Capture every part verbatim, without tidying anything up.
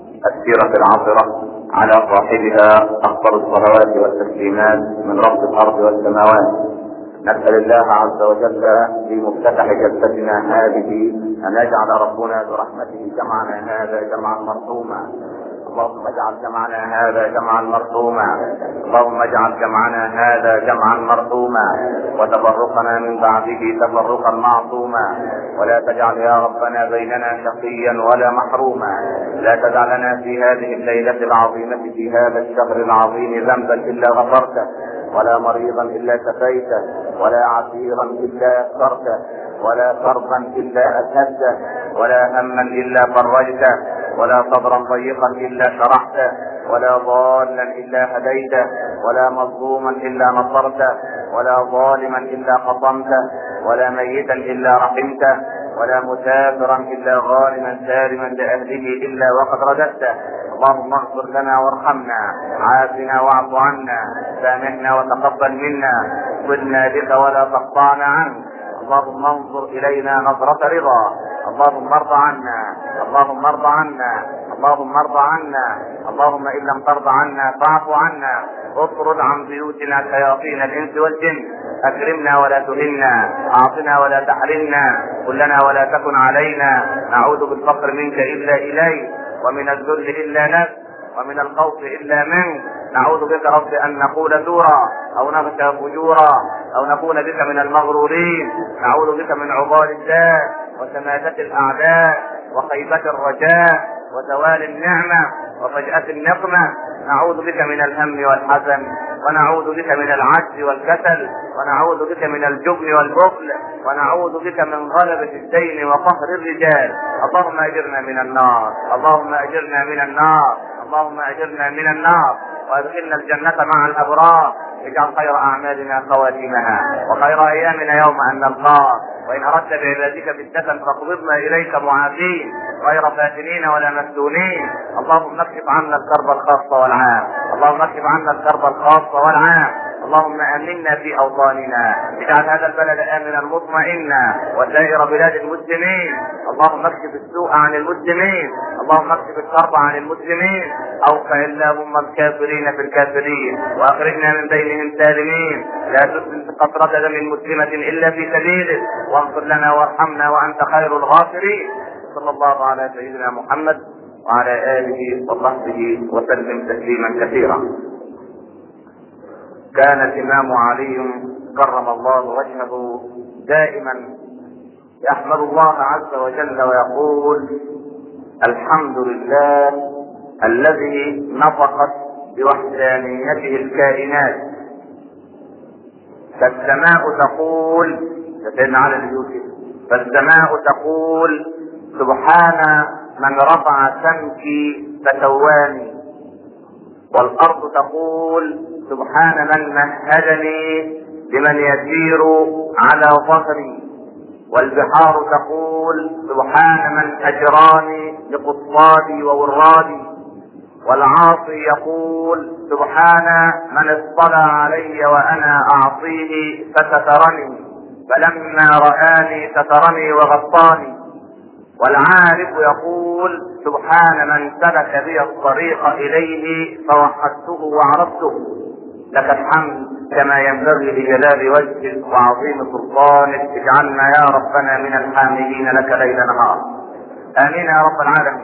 السيرة العطرة على صاحبها أفضل الصلوات والتسليمات من رب الأرض والسماوات. نسأل الله عز وجل في مفتتح جلستنا هذه أن يجعل ربنا برحمته جمعنا هذا جمعا مرحوما. اللهم اجعل جمعنا هذا جمعا مرحوما. اللهم اجعل جمعنا هذا جمعا مرحوما وتفرقنا من بعده تفرقا معصوما. ولا تجعل يا ربنا بيننا شقيا ولا محروما. لا تدع لنا في هذه الليلة العظيمة في هذا الشهر العظيم ذنبا إلا غفرته، ولا مريضا إلا شفيته، ولا عسيرا إلا يسرته، ولا كربا إلا أذهبته، ولا هما إلا فرجته، ولا صدرا ضيقا إلا شرحته، ولا ضالا إلا هديته، ولا مظلوما إلا نصرته، ولا ظالما إلا قصمته، ولا ميتا إلا رحمته، ولا مسافرا إلا غانما سالما لأهله إلا وقد رددته. اللهم اغفر لنا وارحمنا، عافنا واعف عنا، سامحنا وتقبل منا، صلنا بك ولا تقطعنا عنك. اللهم انظر إلينا نظرة رضا. اللهم ارض عنا، اللهم ارض عنا، اللهم ارض عنا. اللهم إن لم ترض عنا فاعف عنا. اطرد عن بيوتنا شياطين الإنس والجن. أكرمنا ولا تهنا، أعطنا ولا تحرمنا، كلنا ولا تكن علينا. نعوذ بالفقر منك إلا إليك، ومن الذل إلا لك، ومن الخوف إلا منك. نعوذ بك رب أن نقول زورا أو نغشى فجورا أو نكون بك من المغرورين. نعوذ بك من عضال الداء وشماتة الأعداء وخيبة الرجاء وزوال النعمة وفجأة النقمة. نعوذ بك من الهم والحزن، ونعوذ بك من العجز والكسل، ونعوذ بك من الجبن والبخل، ونعوذ بك من غلبة الدين وقهر الرجال. اللهم أجرنا من النار، اللهم أجرنا من النار، اللهم أجرنا من النار، وادخلنا الجنة مع الأبرار. اجعل خير أعمالنا خواتيمها، وخير أيامنا يوم أن نلقاك. وإن أردت بعبادك فتنة فاقبضنا إليك معافين غير فاتنين ولا مفتونين. اللهم اكشف عنا الكرب الخاص والعام، اللهم اكشف عنا الكرب الخاص والعام. اللهم آمنا في أوطاننا، اجعل هذا البلد آمنا مطمئنا وسائر بلاد المسلمين. اللهم اكشف السوء عن المسلمين، اللهم اكشف الكرب عن المسلمين. اوقع اللهم الكافرين في الكافرين، واخرجنا من بينهم سالمين. لا تسلم قطرة دم مسلمة إلا في سبيلك، واغفر لنا وارحمنا وأنت خير الغافرين. صلى الله على سيدنا محمد وعلى آله وصحبه وسلم تسليما كثيرا. كان الإمام علي كرم الله وجهه دائما يحمد الله عز وجل ويقول: الحمد لله الذي نطقت بوحدانيته الكائنات. فالسماء تقول، سيدنا علي اليوسف، فالسماء تقول: سبحان من رفع سمكي فسواني. والأرض تقول: سبحان من مهدني لمن يسير على ظهري. والبحار تقول: سبحان من أجراني لقصادي وورادي. والعاصي يقول: سبحان من اطلع علي وأنا أعصيه فسترني، فلما رآني سترني وغطاني. والعارف يقول: سبحان من سلك بي الطريق إليه فوحدته وعرفته. لك الحمد كما ينبغي لجلال وجهك وعظيم سلطانك. اجعلنا يا ربنا من الحامدين لك ليل نهار. آمين يا رب العالمين.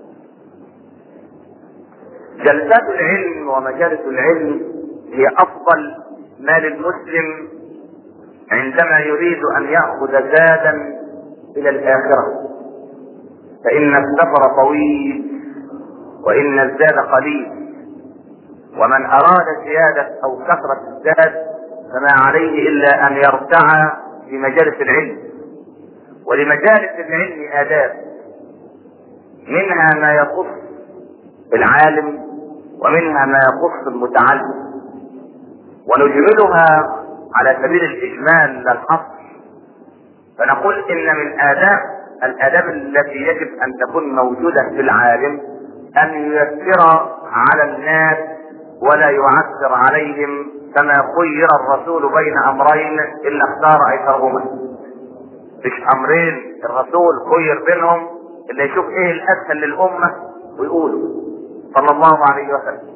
جلسات العلم ومجالس العلم هي أفضل ما للمسلم عندما يريد أن يأخذ زادا إلى الآخرة، فإن السفر طويل وإن الزاد قليل. ومن أراد زيادة أو كثرة الزاد فما عليه إلا أن يرتعى في مجالس العلم. ولمجالس العلم آداب، منها ما يخص العالم ومنها ما يخص المتعلم، ونجملها على سبيل الإجمال لا الحصر. فنقول إن من آداب الآداب التي يجب أن تكون موجودة في العالم أن ييسر على الناس ولا يعسر عليهم، كما خير الرسول بين أمرين إلا اختار أيسرهما. مش أمرين الرسول خير بينهم، اللي يشوف إيه الأسهل للأمة ويقولوا صلى الله عليه وسلم.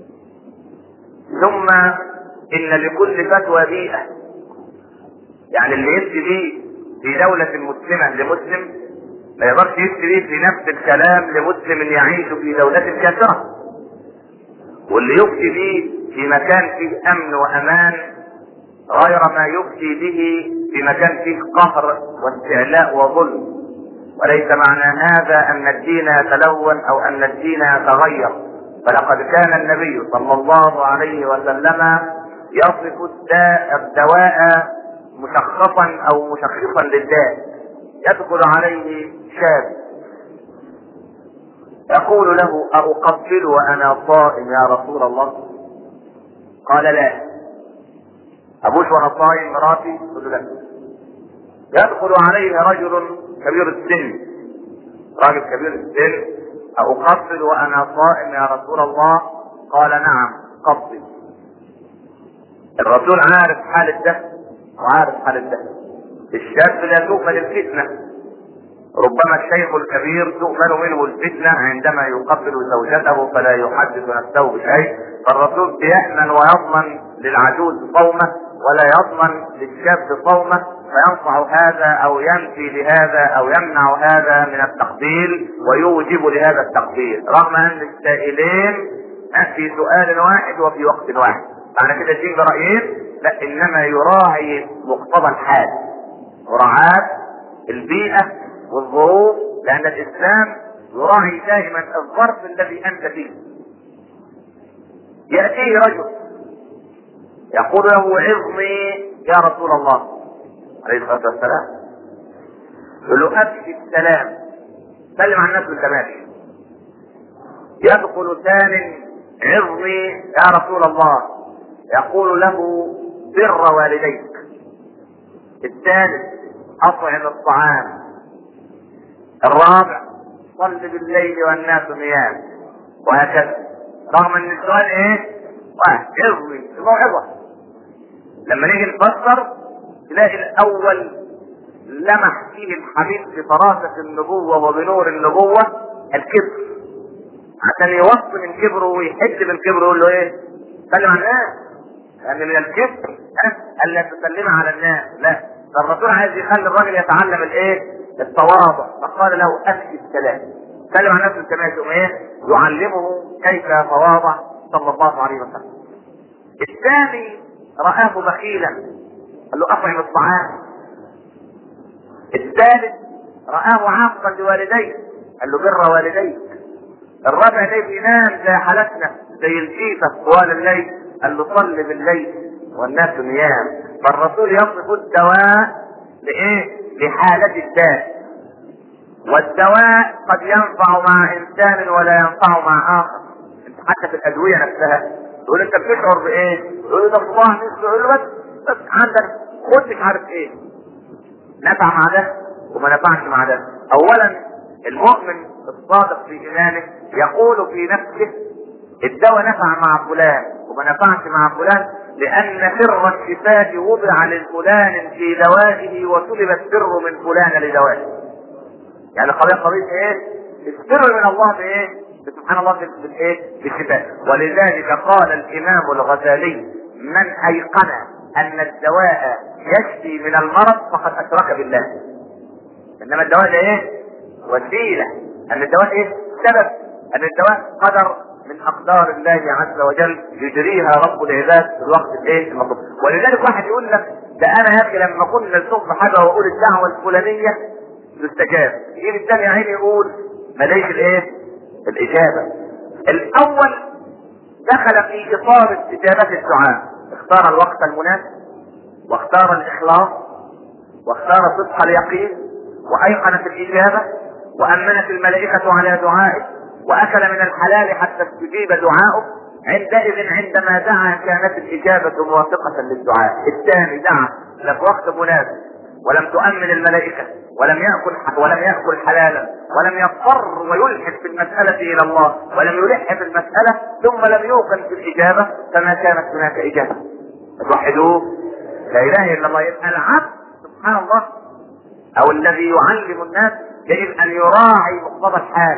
ثم ان لكل فتوى بيئة، يعني اللي يفتي بيه في دولة مسلمة لمسلم ما يقدرش يفتي بيه في نفس الكلام لمسلم يعيش في دولة كافرة، واللي يفتي بيه في مكان فيه امن وامان غير ما يفتي به في مكان فيه قهر واستعلاء وظلم. وليس معنى هذا ان الدين يتلون او ان الدين يتغير، فلقد كان النبي صلى الله عليه وسلم يصف الداء الدواء مشخصا او مشخصا للداء. يدخل عليه شاب يقول له: أقبل وأنا صائم يا رسول الله؟ قال: لا. أبوش وأنا صائم مراتي؟ قل لا. يدخل عليه رجل كبير السن، راجل كبير السن: أقبل وأنا صائم يا رسول الله؟ قال: نعم قبل. الرسول عارف حال ده وعارف حال ده. الشاب لا تؤمن الفتنة، ربما الشيخ الكبير تؤمن منه الفتنة عندما يقبل زوجته فلا يحدث نفسه بشيء، فالرسول بيأمن ويضمن للعجوز صومه ولا يضمن للشاب صومه، فينصع هذا او ينفي لهذا او يمنع هذا من التقبيل ويوجب لهذا التقبيل، رغم ان السائلين في سؤال واحد وفي وقت واحد. معنى كده الدين برأيين؟ لا، انما يراعي مقتضى الحال، مراعاة البيئة والظروف، لان الاسلام يراعي دائما الظرف الذي انت فيه. يأتيه رجل يقول له: عظني يا رسول الله عليه الصلاة والسلام. يقول له: ابشي السلام، سلم على الناس بالتماشي. يدخل ثاني: عظني يا رسول الله. يقول له: بر والديك. الثالث: اطعم الطعام. الرابع: صل بالليل والناس نيام. وهكذا، رغم ان السؤال ايه؟ واحد: عظني، الموعظة. لما نيجي نفسر تلاقي الاول لمح فيه الحبيب بفراسة النبوة وبنور النبوة الكبر، عشان يوصل من كبره ويحد من كبره. يقول له ايه؟ سلم على الناس، لان من الكبر الا تسلم على الناس. لا، فالرسول عايز يخلي الراجل يتعلم الايه؟ التواضع، فقال له: افشي السلام، سلم على الناس بالتماسك. ايه؟ يعلمه كيف يتواضع صلى الله عليه وسلم. الثاني رآه بخيلا، قال له: اطعم الطعام. الثالث رآه عاقا لوالديه، قال له: بر والديك. الرابع ده بينام زي حالتنا زي الجيفة طوال الليل، قال له: صل بالليل والناس نيام. فالرسول يصف الدواء لايه؟ لحالة الداء. والدواء قد ينفع مع انسان ولا ينفع مع اخر. انت حتى في الادوية نفسها تقول انت بتشعر بايه؟ تقول ده صباح نفسه، يقول له بس بس عندك خد مش عارف ايه، نفع مع ده وما نفعش مع ده. اولا المؤمن الصادق في ايمانه يقول في نفسه الدواء نفع مع فلان وما نفعش مع فلان، لان سر الشفاء وضع لفلان في دوائه وسلب السر من فلان لدوائه. يعني قضية قضية ايه؟ السر من الله بايه؟ سبحان الله بالايه؟ بالشفاء. ولذلك قال الامام الغزالي: من ايقن ان الدواء يشفي من المرض فقد اشرك بالله. انما الدواء ده ايه؟ وسيلة. ان الدواء ايه؟ سبب. ان الدواء قدر من اقدار الله عز وجل يجريها رب العباد في الوقت الايه؟ المطلوب. ولذلك واحد يقول لك: ده انا يا اخي لما كنا نشوف حاجه واقول الدعوه الفلانيه تستجاب، يجي الثاني عين يقول ماليش الايه؟ الاجابه. الاول دخل في اطار استجابه الدعاء، اختار الوقت المناسب واختار الاخلاص واختار صدق اليقين وايقنت الاجابه وامنت الملائكه على دعائه واكل من الحلال حتى استجيب دعاؤه. عندئذ عندما دعا كانت الاجابه موافقه للدعاء. الثاني دعا لك وقت مناسب ولم تؤمن الملائكه ولم ياكل ولم ياكل حلالا ولم يضطر ويلحد في المساله الى الله ولم يلح في المساله ثم لم يوقن في الاجابه، فما كانت هناك اجابه. توحدوه لا اله الا الله. يبقى العبد سبحان الله او الذي يعلم الناس يجب ان يراعي مقتضى الحال،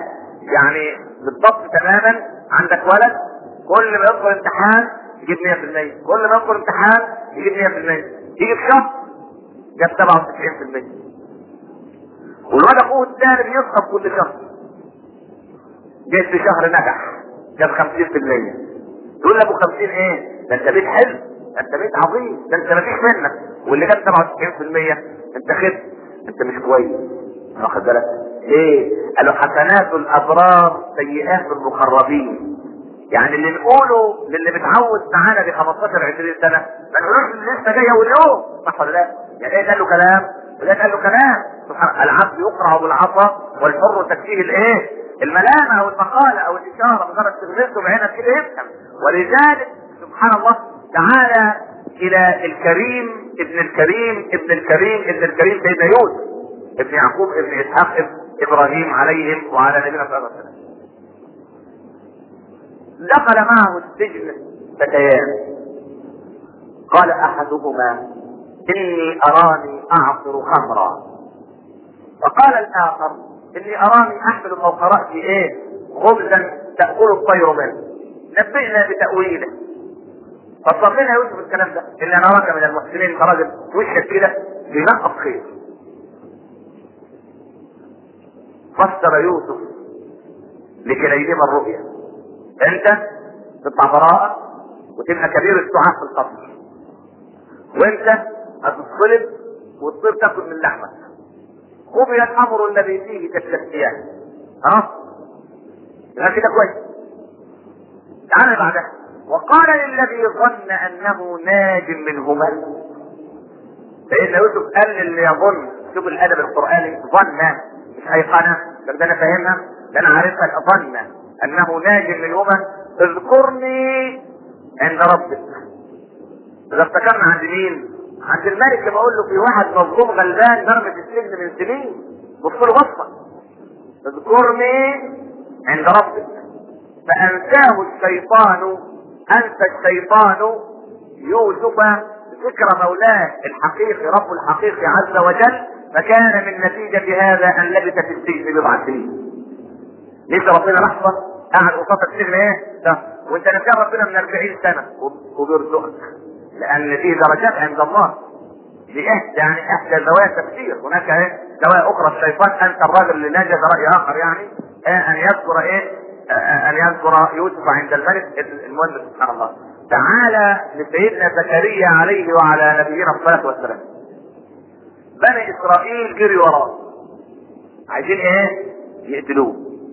يعني بالضبط تماما عندك ولد كل ما يدخل امتحان يجيب مية في المية، كل ما يدخل امتحان يجيب مية في المية، يجي في شهر جاب سبعة وتسعين في المية، والولد اخوه الثاني بيسقط كل شهر، جيت في شهر نجح جاب خمسين في المية. تقول لابو خمسين ايه؟ ده انت بيت حلو، ده انت بيت عظيم، ده انت مفيش منك، واللي جاب سبعة وتسعين في المية انت خدت، انت مش كويس. واخد بالك؟ ايه؟ قالوا حسنات الابرار سيئات المقربين. يعني اللي نقوله للي بتعود معانا ب خمستاشر عشرين سنه ما نقولوش اللي لسه جايه واليوم، صح ولا لا؟ يعني ايه قال له كلام وده قال له كلام. سبحان العبد يقرع بالعصا والحر تكفيه الايه؟ الملامه او المقاله او الاشاره، مجرد تغمسه بعينك كده يفهم. ولذلك سبحان الله تعالى الى الكريم ابن الكريم ابن الكريم ابن الكريم سيدنا يوسف ابن يعقوب ابن اسحاق ابن ابراهيم عليهم وعلى نبينا صلى الله عليه وسلم. دخل معه السجن فتيان، قال احدهما اني اراني اعصر خمرا، وقال الاخر اني اراني احمل فوق راسي ايه؟ خبزا تاكل الطير منه، نبئنا بتاويله. فصلنا يوسف الكلام ده ان انا اراك من المحسنين، كراجل وشك كده بنقص خير. فسر يوسف لكليهما الرؤيا، انت تطلع براءة وتبقى كبير السعاة في القصر، وانت هتتصلب وتصير تاكل من لحمك. قضي الامر الذي فيه تستفتيان. ها؟ يبقى كده كويس. تعالى بعدها وقال للذي ظن انه ناج منهما. سيدنا يوسف قال للي يظن، شوف الادب القراني، ظن مش ايقنه، ده انا فاهمها، ده انا عارفها. ظن انه ناج منهما اذكرني عند ربك. اذا افتكرنا عند مين؟ عند الملك. اللي بقول له في واحد مظلوم غلبان مرمي في السجن من سنين، بص له بصه، اذكرني عند ربك. فانساه الشيطان، انسى الشيطان يوسف ذكر مولاه الحقيقي رب الحقيقي عز وجل، فكان من نتيجة هذا ان لبث في السجن بضع سنين. لسه ربنا لحظة قاعد قصاد السجن ايه؟ ده وانت نسيان ربنا من أربعين سنة وبيرزقك، لان فيه درجات عند الله. دي ايه؟ يعني احدى زوايا التفسير. هناك ايه؟ زوايا اخرى الشيطان انت الراجل اللي نجد رأي اخر، يعني إيه؟ ان يذكر ايه؟ ان يذكر يوسف عند الملك. المهم سبحان الله. تعالى لسيدنا زكريا عليه وعلى نبينا الصلاة والسلام. بني اسرائيل جري وراه عايزين ايه؟ يقتلوه.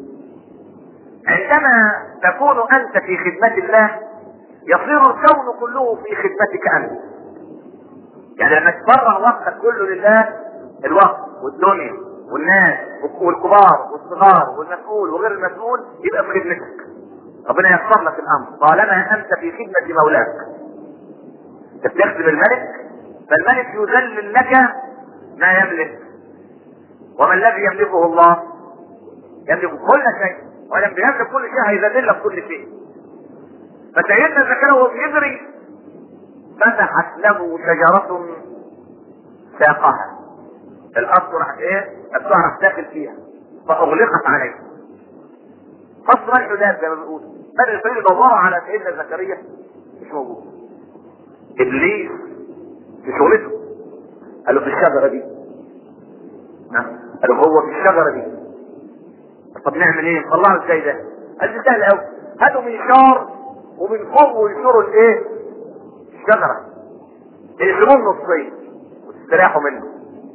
عندما تكون انت في خدمة الله يصير الكون كله في خدمتك انت. يعني لما تفرغ وقتك كله لله، الوقت والدنيا والناس والكبار والصغار والمسؤول وغير المسؤول يبقى في خدمتك. ربنا ييسر لك الامر طالما انت في خدمة مولاك. انت بتخدم الملك، فالملك يذلل لك ما يملك. وما الذي يملكه الله؟ يملك كل شيء، ولما يملك كل شيء هيذلل لك كل شيء. فسيدنا زكريا وهو بيجري فتحت له شجرة ساقها، الارض راح ايه؟ الساعة راح داخل فيها فاغلقت عليه. قصر الحداد زي ما بيقول. بدأ الفريق يدوروا على سيدنا زكريا مش موجود. ابليس في شغلته قال له في الشجرة دي. قال له هو في الشجرة دي. طب نعمل ايه؟ نطلعه ازاي ده؟ قال لي سهل قوي، هاتوا منشار ومن فوق وينشروا الايه؟ الشجرة، يقسموه نصين وتستريحوا منه.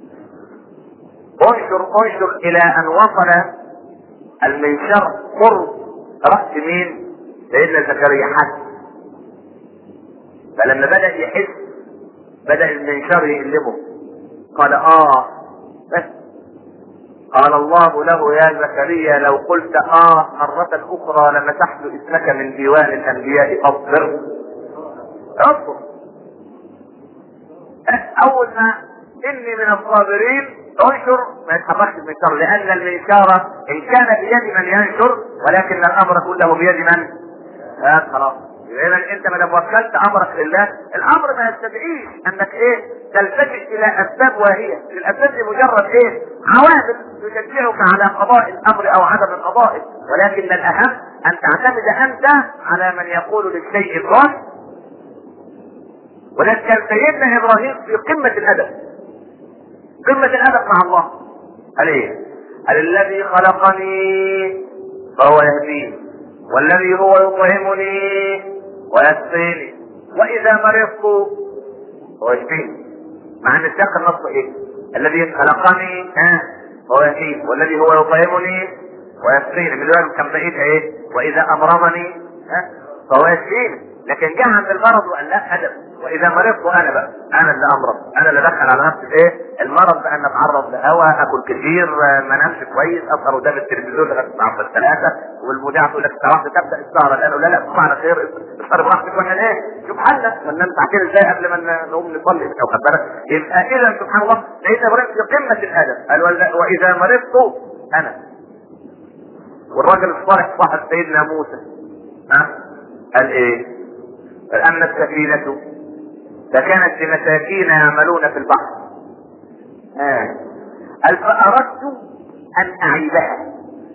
انشر انشر الى ان وصل المنشار قرب رأس مين؟ سيدنا زكريا. حد فلما بدأ يحس بدأ المنشار يقلبه. قال اه بس. قال الله له يا زكريا لو قلت اه مرة اخرى لمسحت اسمك من ديوان الانبياء فاصبر. اصبر. اول ما اني من الصابرين انشر ما يتحركش المنشار، لان المنشار ان كان بيد من ينشر ولكن الامر كله بيد من؟ آه خلاص اذا انت ما دام وكلت امرك لله، الامر ما يستدعيش انك ايه تلتفت الى اسباب واهيه، الاسباب دي مجرد ايه عوامل تشجعك على قضاء الامر او عدم قضائه، ولكن الاهم ان تعتمد انت على من يقول للشيء كن. ولكن كان سيدنا ابراهيم في قمه الادب، قمه الادب مع الله. قال ايه؟ قال الذي خلقني فهو يهديني، والذي هو يطعمني ويسقيني، واذا مرضت هو يشفيني. مع ان السياق النص ايه؟ الذي خلقني ها هو يهديني، والذي هو يطعمني ويسقيني. من ذلك كان بقيت ايه؟ واذا امرضني ها فهو يشفيني. لكن جاء عند المرض وقال لا ادب، واذا مرضت انا بقى انا اللي امرض، انا اللي ادخل على نفسي ايه المرض، بان اتعرض لهواء، اكل كثير، ما انامش كويس، اسهر قدام التلفزيون لغايه الساعه الثلاثه، والمذيعه تقول لك الساعه واحده تبدا السهره الان. لا لا بمعنى خير، افطر براحتك واحنا ايه شوف حالنا ما ننام ساعتين ازاي قبل ما نقوم نصلي او خد بالك. يبقى اذا سبحان الله سيدنا ابراهيم في قمه الادب قال واذا مرضت انا. والراجل الصالح صاحب سيدنا موسى ها قال ايه؟ أما السفينة فكانت لمساكين يعملون في البحر. آه. قال فأردت أن أعيبها.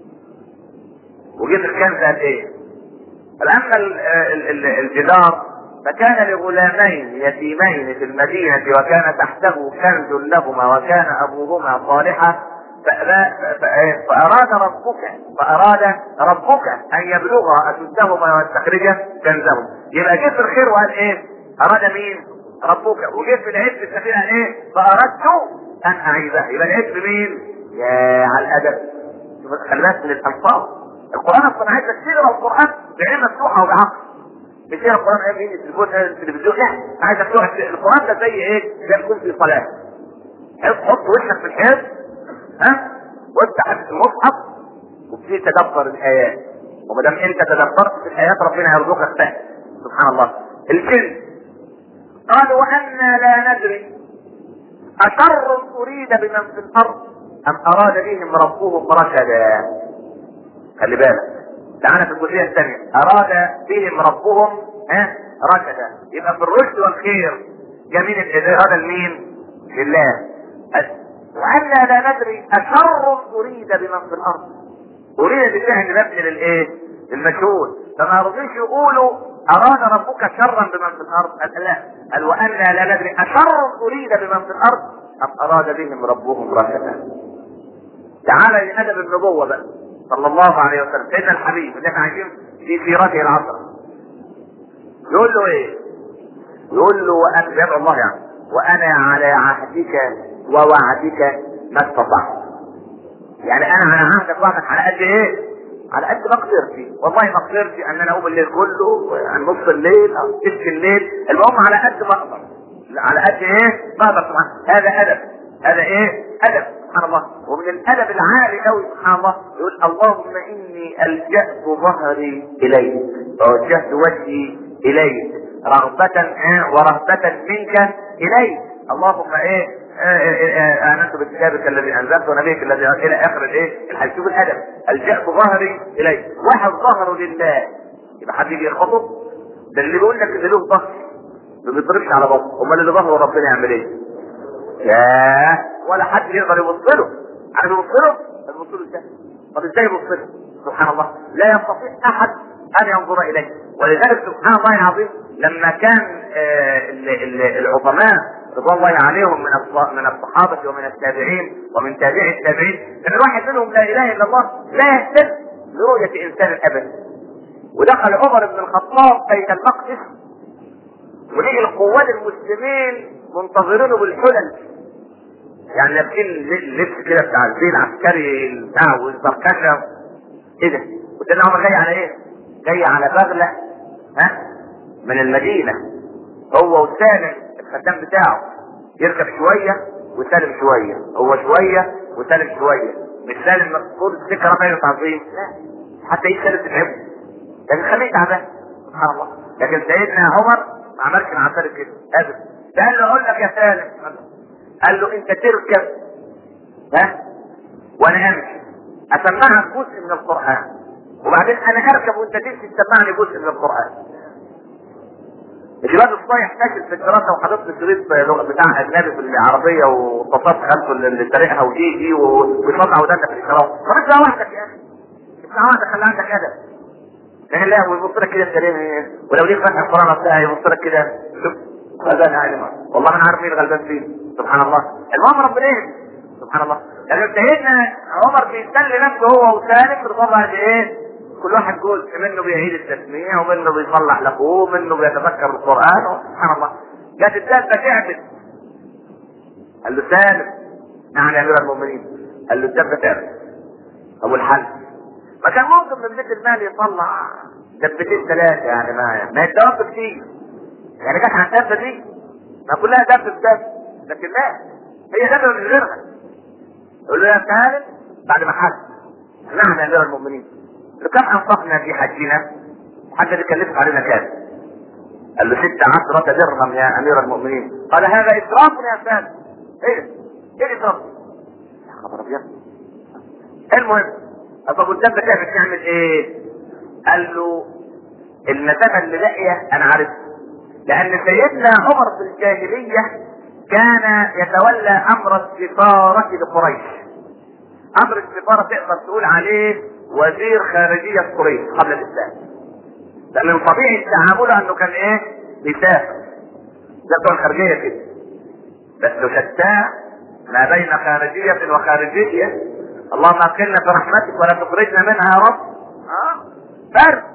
وجيت الكنز قال إيه؟ قال أما الجدار فكان لغلامين يتيمين في المدينة وكان تحته كنز لهما وكان أبوهما صالحا فأراد ربك فأراد ربك أن يبلغا أشدهما ويستخرجا كنزهما. يبقى جيت في الخير وقال إيه؟ أراد مين؟ ربك. وجيت في العيد في السفينة إيه؟ فأردت أن أعيبها. يبقى العيد في مين؟ يا على الأدب. خلي بالك من الألفاظ. القرآن أصلا عايز تقرأ القرآن بعين مفتوحة وبعقل. مش هي القرآن عايز مين التليفون التلفزيون، لا عايز تقرأ القرآن ده زي إيه؟ زي يكون في صلاة. حط وشك في الحيط ها وافتح المصحف وابتدي تدبر الايات، وما دام انت تدبرت في الايات ربنا يرزقك فهم. سبحان الله. الجن قالوا وأنا لا ندري أشر أريد بمن في الأرض أم أراد بهم ربهم رشدا. خلي بالك تعالى في الجزئية الثانية أراد بهم ربهم ها رشدا. يبقى في الرشد والخير جميل الإرادة لمين؟ لله. وأنا لا ندري أشر أريد بمن في الأرض. أريد بالفعل مبني للإيه؟ للمجهول. فما رضيش يقولوا أراد ربك شرا بمن في الأرض. قال لا، قال وأنا لا ندري أشر أريد بمن في الأرض أم أراد بهم ربهم رشدا. تعالى لأدب النبوة بقى صلى الله عليه وسلم. سيدنا الحبيب اللي احنا عايشين في سيرته العصر يقول له ايه؟ يقول له وأنا يدعو الله يعني وأنا على عهدك ووعدك ما استطعت. يعني أنا على عهدك ووعدك على قد ايه؟ على قد مقدرتي. والله مقدرتي ان انا اقوم الليل كله عن نص الليل او تسك الليل، المهم على قد ما اقدر، على قد ايه ما اقدر. هذا ادب، هذا ايه ادب سبحان الله. ومن الادب العالي قوي سبحان الله يقول اللهم اني الجأت ظهري اليك ووجهت وجهي اليك رغبة ورهبة منك اليك. اللهم ايه آمنت بكتابك الذي انزلت ونبيك الذي الى اخر الايه الحديث. شوف الادب، الجأت ظهري اليه. واحد ظهره لله يبقى حد يجي يخطب؟ ده اللي بيقول لك ان له ظهر ما بيضربش على بطنه، امال اللي ظهره ربنا يعمل ايه؟ ياه ولا حد يقدر يبص له. عايز يبص له؟ يبص له ازاي؟ طب ازاي يبص له؟ سبحان الله لا يستطيع احد ان ينظر اليه. ولذلك سبحان الله العظيم لما كان آه العظماء رضوان الله عليهم من من الصحابة ومن التابعين ومن تابعي التابعين ان الواحد منهم لا اله الا الله لا يهتم برؤية انسان ابدا. ودخل عمر بن الخطاب بيت المقدس ولقي القوات المسلمين منتظرينه بالحلل، يعني لابسين لبس كده بتاع الزي العسكري بتاع والزركشه. ايه ده؟ وسيدنا عمر جاي على ايه؟ جاي على بغله ها من المدينه هو وسالم الخدام بتاعه، يركب شويه وسالم شويه، هو شويه وسالم شويه. مش سالم مقصود السكه رفعه تعظيم، لا حتى يسالم تتعبه لكن خليه تعبان سبحان الله. لكن سيدنا عمر ما عملش مع سالم كده ابدا. قال له اقول لك يا سالم، قال له انت تركب ها وانا امشي اسمعك جزء من القران، وبعدين انا اركب وانت تمشي تسمعني جزء من القران. الشباب الصايح فاشل في الدراسه وحاطط لي شريط بتاع اجنبي في العربيه واتصلت خلفه اللي سارقها ودي دي وبيطلع ودانك في الاشارات. طب اسمع واحدك يا اخي، اسمع واحدك، خلي عندك ادب. لكن لا ويبص لك كده الكلام، ولو ليك فتح القران بتاعي يبص لك كده، شوف غلبان عالم والله ما انا عارف مين غلبان فيه. سبحان الله. المهم ربنا ايه؟ سبحان الله. يعني سيدنا عمر بيستنى نفسه هو وسالم بيطلع ايه؟ كل واحد جزء منه بيعيد التسميع ومنه بيصلح لاخوه ومنه بيتذكر القران. سبحان الله. جت الدابه تعبت، قال له سالم نعم يا امير المؤمنين، قال له الدابه تعبت. ابو الحل ما كان ممكن من بيت المال يطلع دبتين ثلاثه يعني، ما ما يتدرب كتير يعني. جت على الدابه دي ما كلها دب بدب، لكن لا هي دابه من غيرها. يقول له يا سالم بعد ما حج نعم يا امير المؤمنين، كم انفقنا في حجنا؟ حاجه دي كلفت علينا كام؟ قال له ست عشرة درهم يا امير المؤمنين. قال هذا اسراف يا سالم. ايه ايه اسراف؟ يا خبر ابيض. المهم ابو الدب تعرف تعمل ايه؟ قال له المسافه اللي باقيه انا عارف، لان سيدنا عمر في الجاهليه كان يتولى امر السفاره لقريش. امر السفاره تقدر تقول عليه وزير خارجيه قريش قبل الاسلام، لان من طبيعي تعامله انه كان ايه؟ بيسافر ده بتوع الخارجيه كده، بس شتى ما بين خارجيه وخارجيه. اللهم اكلنا برحمتك ولا تخرجنا منها يا رب. اه فرق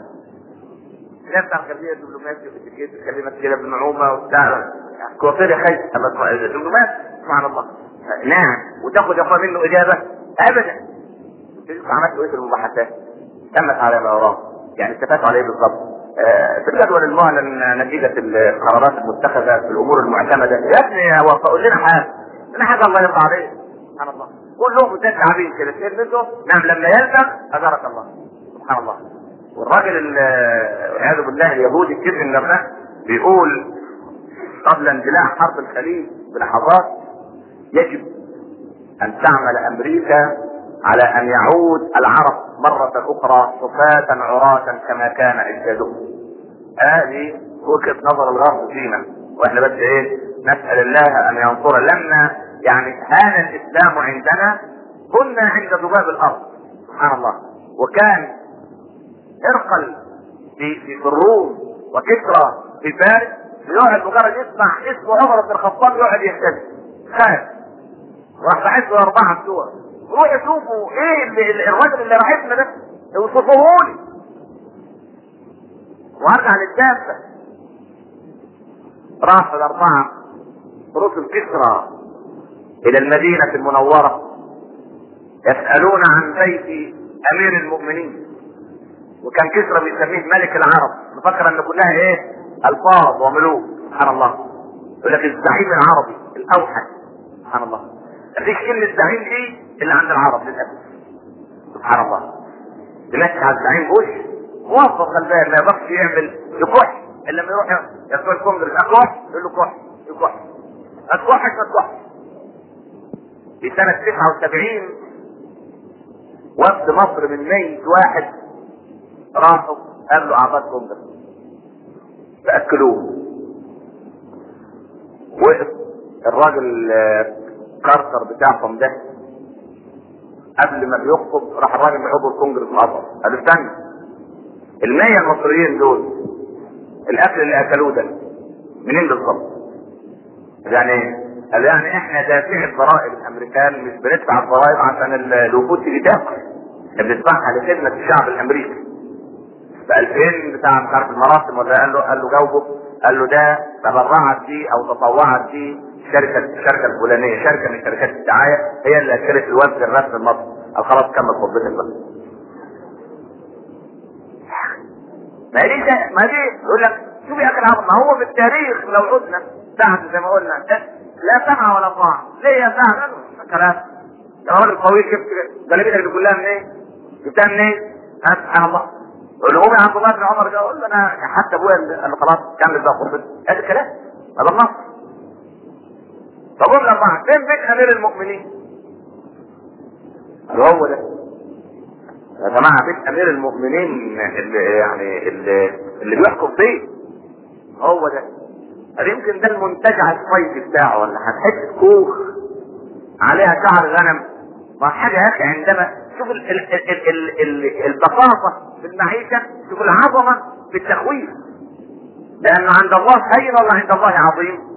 لا بتاع الخارجيه دبلوماسي واتيكيت كلمات كده بنعومه وبتاع كوافير يا خي دبلوماسي سبحان الله. نعم وتاخد يا اخوان منه اجابه ابدا. عملت ايه في المباحثات؟ تمت على ما وراه، يعني استفادوا عليه بالضبط. آه في الجدول المعلن نتيجه القرارات المتخذه في الامور المعتمده. يا ابني هو قول لنا حاجه، لنا حاجه الله يرضى عليه. سبحان الله. كلهم مدات عبيد كده تلبسه نعم لما يلزم اجرك الله. سبحان الله. والراجل والعياذ بالله اليهودي كتير من الناس بيقول قبل اندلاع حرب الخليج بلحظات يجب ان تعمل امريكا على ان يعود العرب مرة اخرى حفاة عراة كما كان اجدادهم. هذه وجهة نظر الغرب فينا، واحنا بس ايه نسأل الله ان ينصر. لما يعني هان الاسلام عندنا كنا عند ذباب الارض سبحان الله. وكان هرقل في في الروم وكسرى في فارس يقعد مجرد يسمع اسمه عمر بن الخطاب يقعد يهتز خاف، راح بعت له اربعة صور روح يشوفوا ايه اللي الراجل اللي راحتنا ده يوصفوهولي. وارجع للدافة راح الاربعة رسل كسرى الى المدينة المنورة يسألون عن بيت امير المؤمنين، وكان كسرى بيسميه ملك العرب، نفكر ان كلها ايه الفاظ وملوك. سبحان الله. يقول لك الزعيم العربي الاوحد. سبحان الله. مفيش كلمة زعيم دي اللي عند العرب للاسف. سبحان الله. تمسك على الزعيم بوش موظف غلبان ما يقدرش يعمل يكح الا لما يروح يدخل الكونجرس اكح يقول له كح يكح اكحش ما تكحش. في سنة تسعة وسبعين وفد مصر من مية واحد راحوا قابلوا اعضاء كونجرس فاكلوه. وقف الراجل كارتر بتاعهم ده قبل ما بيخطب راح الراجل عضو الكونجرس العصر قال له استنى، المية المصريين دول الاكل اللي اكلوه ده منين بالظبط؟ يعني ايه؟ قال يعني احنا دافعين الضرائب الامريكان مش بندفع الضرائب عشان الوفود تيجي تاكل، احنا بندفعها لخدمه الشعب الامريكي. بألفين بتاع مش عارف المراسم ولا قال له قال له جاوبه قال له ده تبرعت فيه او تطوعت فيه شركه الشركه الفلانيه، شركه من شركات الدعايه هي اللي اكلت الوفد الرسمي المصري. قال خلاص كمل خطبتك بقى. ما دي ما دي يقول لك شوف يا اخي العظم، ما هو في التاريخ لو عدنا ساعة زي ما قلنا لا سمع ولا طاعة. ليه يا ساعة؟ كلام يا راجل قوي كيف جلبتك دي كلها من ايه؟ جبتها من ايه؟ سبحان الله. يقول له قوم يا عبد الله بن عمر ده قول له انا حتى ابويا قال له خلاص كمل بقى خطبتك. هذا الكلام هذا النص. فقول لأربعة فين بيت امير المؤمنين؟ هو ده يا جماعة بيت امير المؤمنين اللي يعني اللي, اللي بيحكم فيه هو ده. يمكن ده المنتجع الصيفي بتاعه ولا حته كوخ عليها شعر غنم. ما حاجه يا اخي، عندما شوف ال ال ال ال ال البساطه في المعيشه، شوف العظمه في التخويف. لان عند الله خير ولا عند الله عظيم؟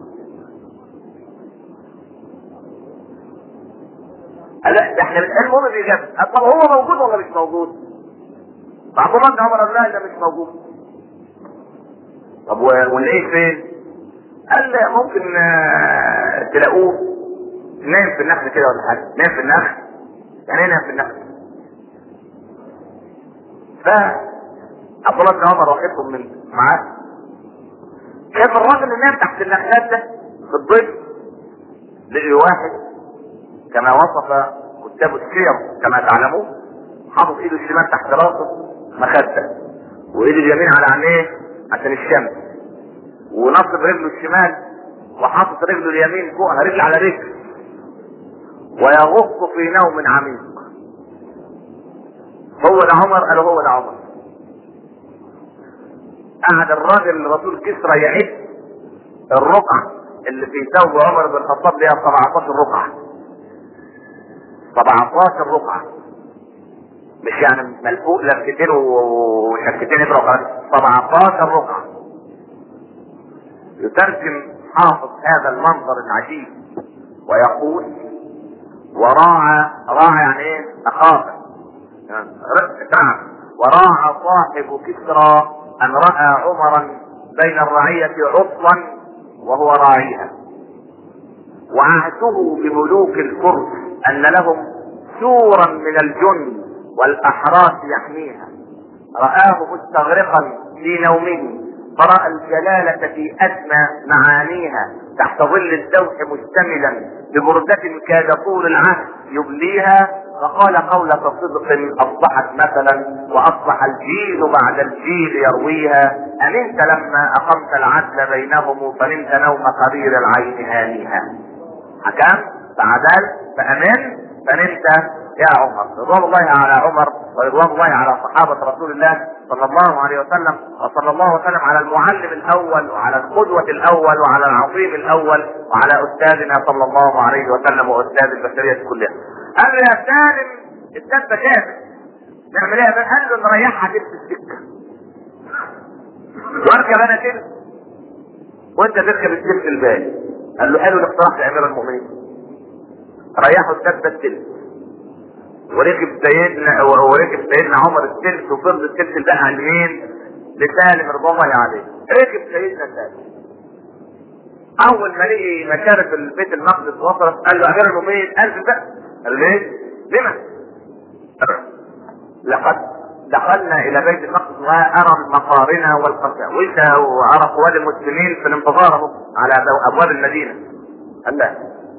لا ده احنا المهم بيجاب. طب هو موجود ولا مش موجود؟ عبد الله بن عمر قال لا ده مش موجود. طب ونلاقيه فين؟ قال ممكن تلاقوه نايم في النخل كده ولا حاجه. نايم في النخل يعني نايم في النخل. ف عبد الله بن عمر واخدهم من معاه، شاف الراجل اللي نايم تحت النخلات ده في الظل. لقي واحد كما وصف كتاب السير كما تعلمون، حاطط ايده الشمال تحت راسه مخده، وايده اليمين على عينيه عشان الشمس، ونصب رجله الشمال وحاطط رجله اليمين فوقها رجل على رجل، ويغص في نوم عميق. هو ده عمر؟ قالوا هو ده عمر. قعد الراجل الرسول كسرى يعد الرقعة اللي في ثوب عمر بن الخطاب ليها سبعتاشر رقعة. سبعتاشر رقعة، مش يعني ملفوق لفتين وشكتين ابره، سبعتاشر رقعة. يترجم حافظ هذا المنظر العجيب ويقول: وراعى، راعى يعني ايه؟ اخاف يعني تعب. وراعى صاحب كسرى ان راى عمرا بين الرعية عطلا وهو راعيها، وعهده بملوك الفرس ان لهم سورا من الجند والاحراس يحميها. رآه مستغرقا في نومه، قرأ الجلالة في أدنى معانيها، تحت ظل الدوح مشتملا ببردة كاد طول العهد يبليها، فقال قولة صدق أصبحت مثلا وأصبح الجيل بعد الجيل يرويها. أمنت لما أقمت العدل بينهم فنمت نوم قرير العين هانيها. حكام فعدل فأمن فنمت يا عمر. رضوان الله على عمر ورضوان الله على صحابة رسول الله صلى الله عليه وسلم، وصلى الله وسلم على المعلم الأول وعلى القدوة الأول وعلى العظيم الأول وعلى أستاذنا صلى الله عليه وسلم وأستاذ البشرية كلها. قال له يا سالم الدب كافر، نعمل ايه؟ قال له نريحها تلف السكة واركب انا كده وانت تركب السلك الباقي. قال له حلو الاقتراح يا امير المؤمنين. ريحوا الدب السلك وركب سيدنا وركب سيدنا عمر السلك، وفضل السلك الباقي على اليمين لسالم رضوان الله عليه. ركب سيدنا سالم، اول ما لقي مشارف البيت المقدس وصلت قال له امير المؤمنين انزل بقى. قال له ليه؟ لما؟ لقد دخلنا الى بيت المقدس وارى المقارنة والقساوسة وارى قواد المسلمين في الانتظار على ابواب المدينة. قال لا،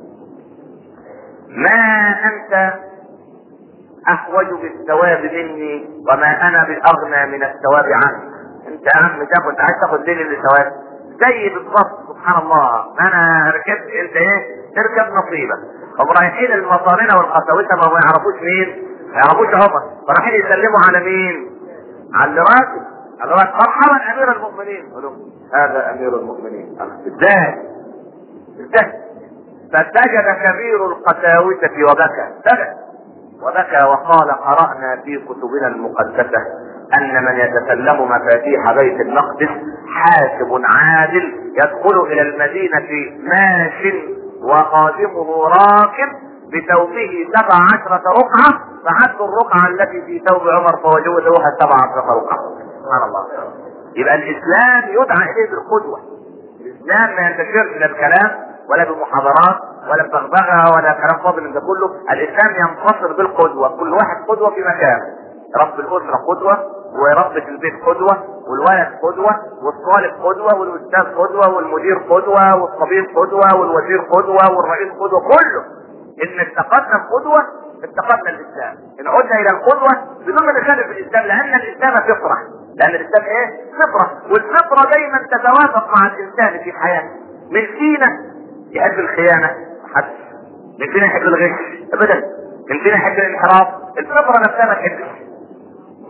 ما انت احوج بالثواب مني وما انا باغنى من الثواب عنك. انت اهم تاخد، عايز تاخد ليه الثواب زي بالضبط. سبحان الله، انا ركبت انت ايه؟ تركب نصيبك. هم رايحين المقارنة والقساوسة ما يعرفوش مين؟ ما يعرفوش عمر، فرايحين يسلموا على مين؟ على اللي راكب. اللي راكب مرحبا امير المؤمنين. قالوا هذا امير المؤمنين. ازاي؟ ازاي؟ فسجد كبير القساوسة وبكى بكى وبكى وقال: قرأنا في كتبنا المقدسة ان من يتسلم مفاتيح بيت المقدس حاسب عادل يدخل الى المدينة ماش وقادمه راكب بثوبه سبع عشرة رقعة، فعدوا الرقعة التي في ثوب عمر فوجدوها سبع عشرة رقعة. سبحان الله. يبقى الاسلام يدعى اليه بالقدوة. الاسلام ما ينتشرش لا بكلام ولا بمحاضرات ولا ببغبغه ولا كلام فاضي من ده كله. الاسلام ينتصر بالقدوة، كل واحد قدوة في مكانه. رب الاسرة قدوة، وربة البيت قدوة، والولد قدوة، والطالب قدوة، والاستاذ قدوة، والمدير قدوة، والطبيب قدوة، والوزير قدوة، والرئيس قدوة. كله ان اتقدنا القدوة اتقدنا الاسلام. ان عدنا الى القدوة بدون ما نخالف الاسلام، لان الاسلام فطرة. لان الاسلام ايه؟ فطرة، والفطرة دايما تتوافق مع الانسان في حياته. من فينا يحب الخيانة؟ محدش. من فينا يحب الغش؟ ابدا. من فينا يحب الانحراف؟ الفطرة نفسها ما تحبش.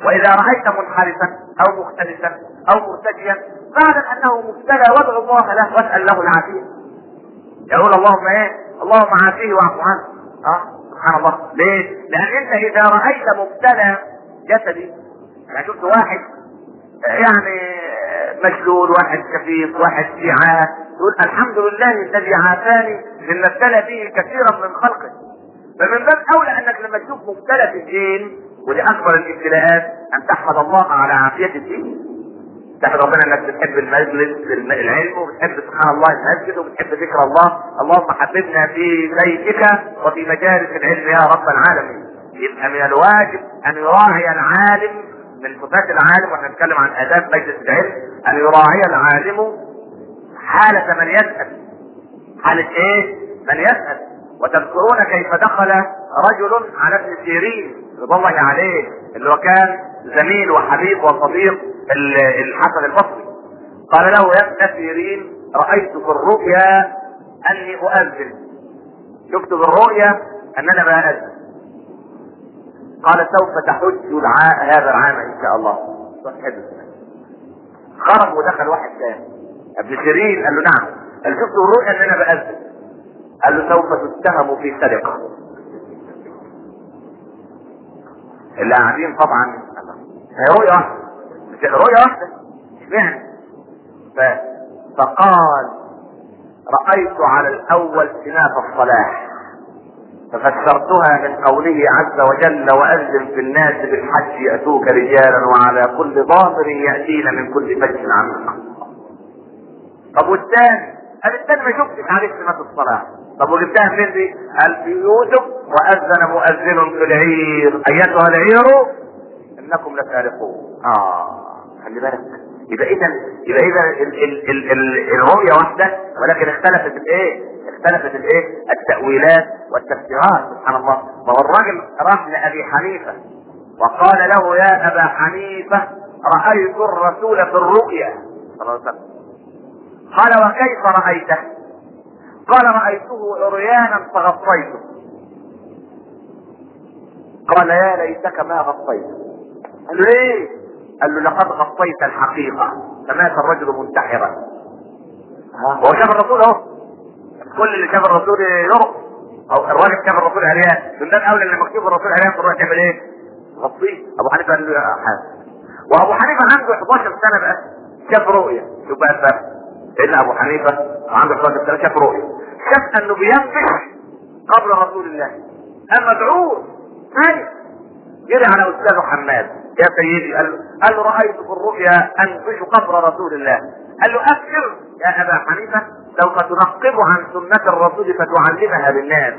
واذا رايت منحرفا او مختلفا او مرتجيا فاعلم انه مبتلى وادعو الله له واسال له العافيه. يقول اللهم ايه؟ اللهم عافيه واعف عنه. اه سبحان الله. ليه؟ لان انت اذا رايت مبتلى جسدي، يعني شفت واحد يعني مشلول، واحد كفيف، واحد في عاهه، تقول الحمد لله الذي عافاني مما ابتلى به كثيرا من خلقه. فمن باب اولى انك لما تشوف مبتلى في الدين، ودي اكبر الابتلاءات، ان تحمد الله على عافيه الدين. تحمد ربنا انك بتحب المجلس العلم، وبتحب سبحان الله المسجد، وبتحب ذكر الله. اللهم حببنا في بيتك وفي مجالس العلم يا رب العالمين. يبقى من الواجب ان يراعي العالم، من صفات العالم واحنا نتكلم عن اداب مجلس العلم، ان يراعي العالم حالة من يسأل. حالة ايه؟ من يسأل. وتذكرون كيف دخل رجل على ابن سيرين رضي الله عليه، اللي هو كان زميل وحبيب وصديق الحسن البصري. قال له يا ابن سيرين رأيت في الرؤيا اني اؤذن، شفت في الرؤيا ان انا بأذن. قال سوف تحج الع... هذا العام ان شاء الله. خرج ودخل واحد ثاني. ابن سيرين قال له نعم. قال شفت الرؤيا ان انا بأذن. قال له سوف تتهم في سرقة. اللي قاعدين طبعا هي رؤيا واحدة، مش رؤيا واحدة اشمعنى؟ ف... فقال رأيت على الاول سناف الصلاح، ففسرتها من قوله عز وجل وأذن في الناس بالحج يأتوك رجالا وعلى كل ضامر يأتين من كل فج عميق. طب والثاني؟ قال الثاني ما شفتش عليه سمات الصلاة. طب وجبتها منين دي؟ قال في يوسف وأذن مؤذن في العير أيتها العير إنكم لسارقون. آه خلي بالك. يبقى إذا يبقى إذا الرؤية واحدة ولكن اختلفت الإيه؟ اختلفت الايه؟ التأويلات والتفسيرات. سبحان الله. ما هو الراجل راح لأبي حنيفة وقال له يا أبا حنيفة رأيت الرسول في الرؤيا صلى الله عليه وسلم. قال وكيف رأيته؟ قال رأيته عريانا فغطيته. قال يا ليتك ما غطيته. قال له ليه؟ قال له لقد غطيت الحقيقة فمات الرجل منتحرا. هو شاف الرسول اهو، كل اللي شاف الرسول يرق، او الراجل شاف الرسول عريان، من باب اولى اللي مكتوب الرسول عريان في الرؤيا تعمل ايه؟ غطيه. ابو حنيفه قال له يا حسن. وابو حنيفه عنده حداشر سنه بقى شاف رؤيا. شوف بقى الفرق. لان ابو حنيفه عنده حداشر سنه شاف رؤيا، شاف انه بينفح قبل رسول الله. اما مدعوه ثاني جري على استاذه حماد يا سيدي، قال له قال له رايت في الرؤيا انفش قبر رسول الله. قال له اكثر يا ابا حنيفه سوف تنقب عن سنة الرسول فتعلمها للناس.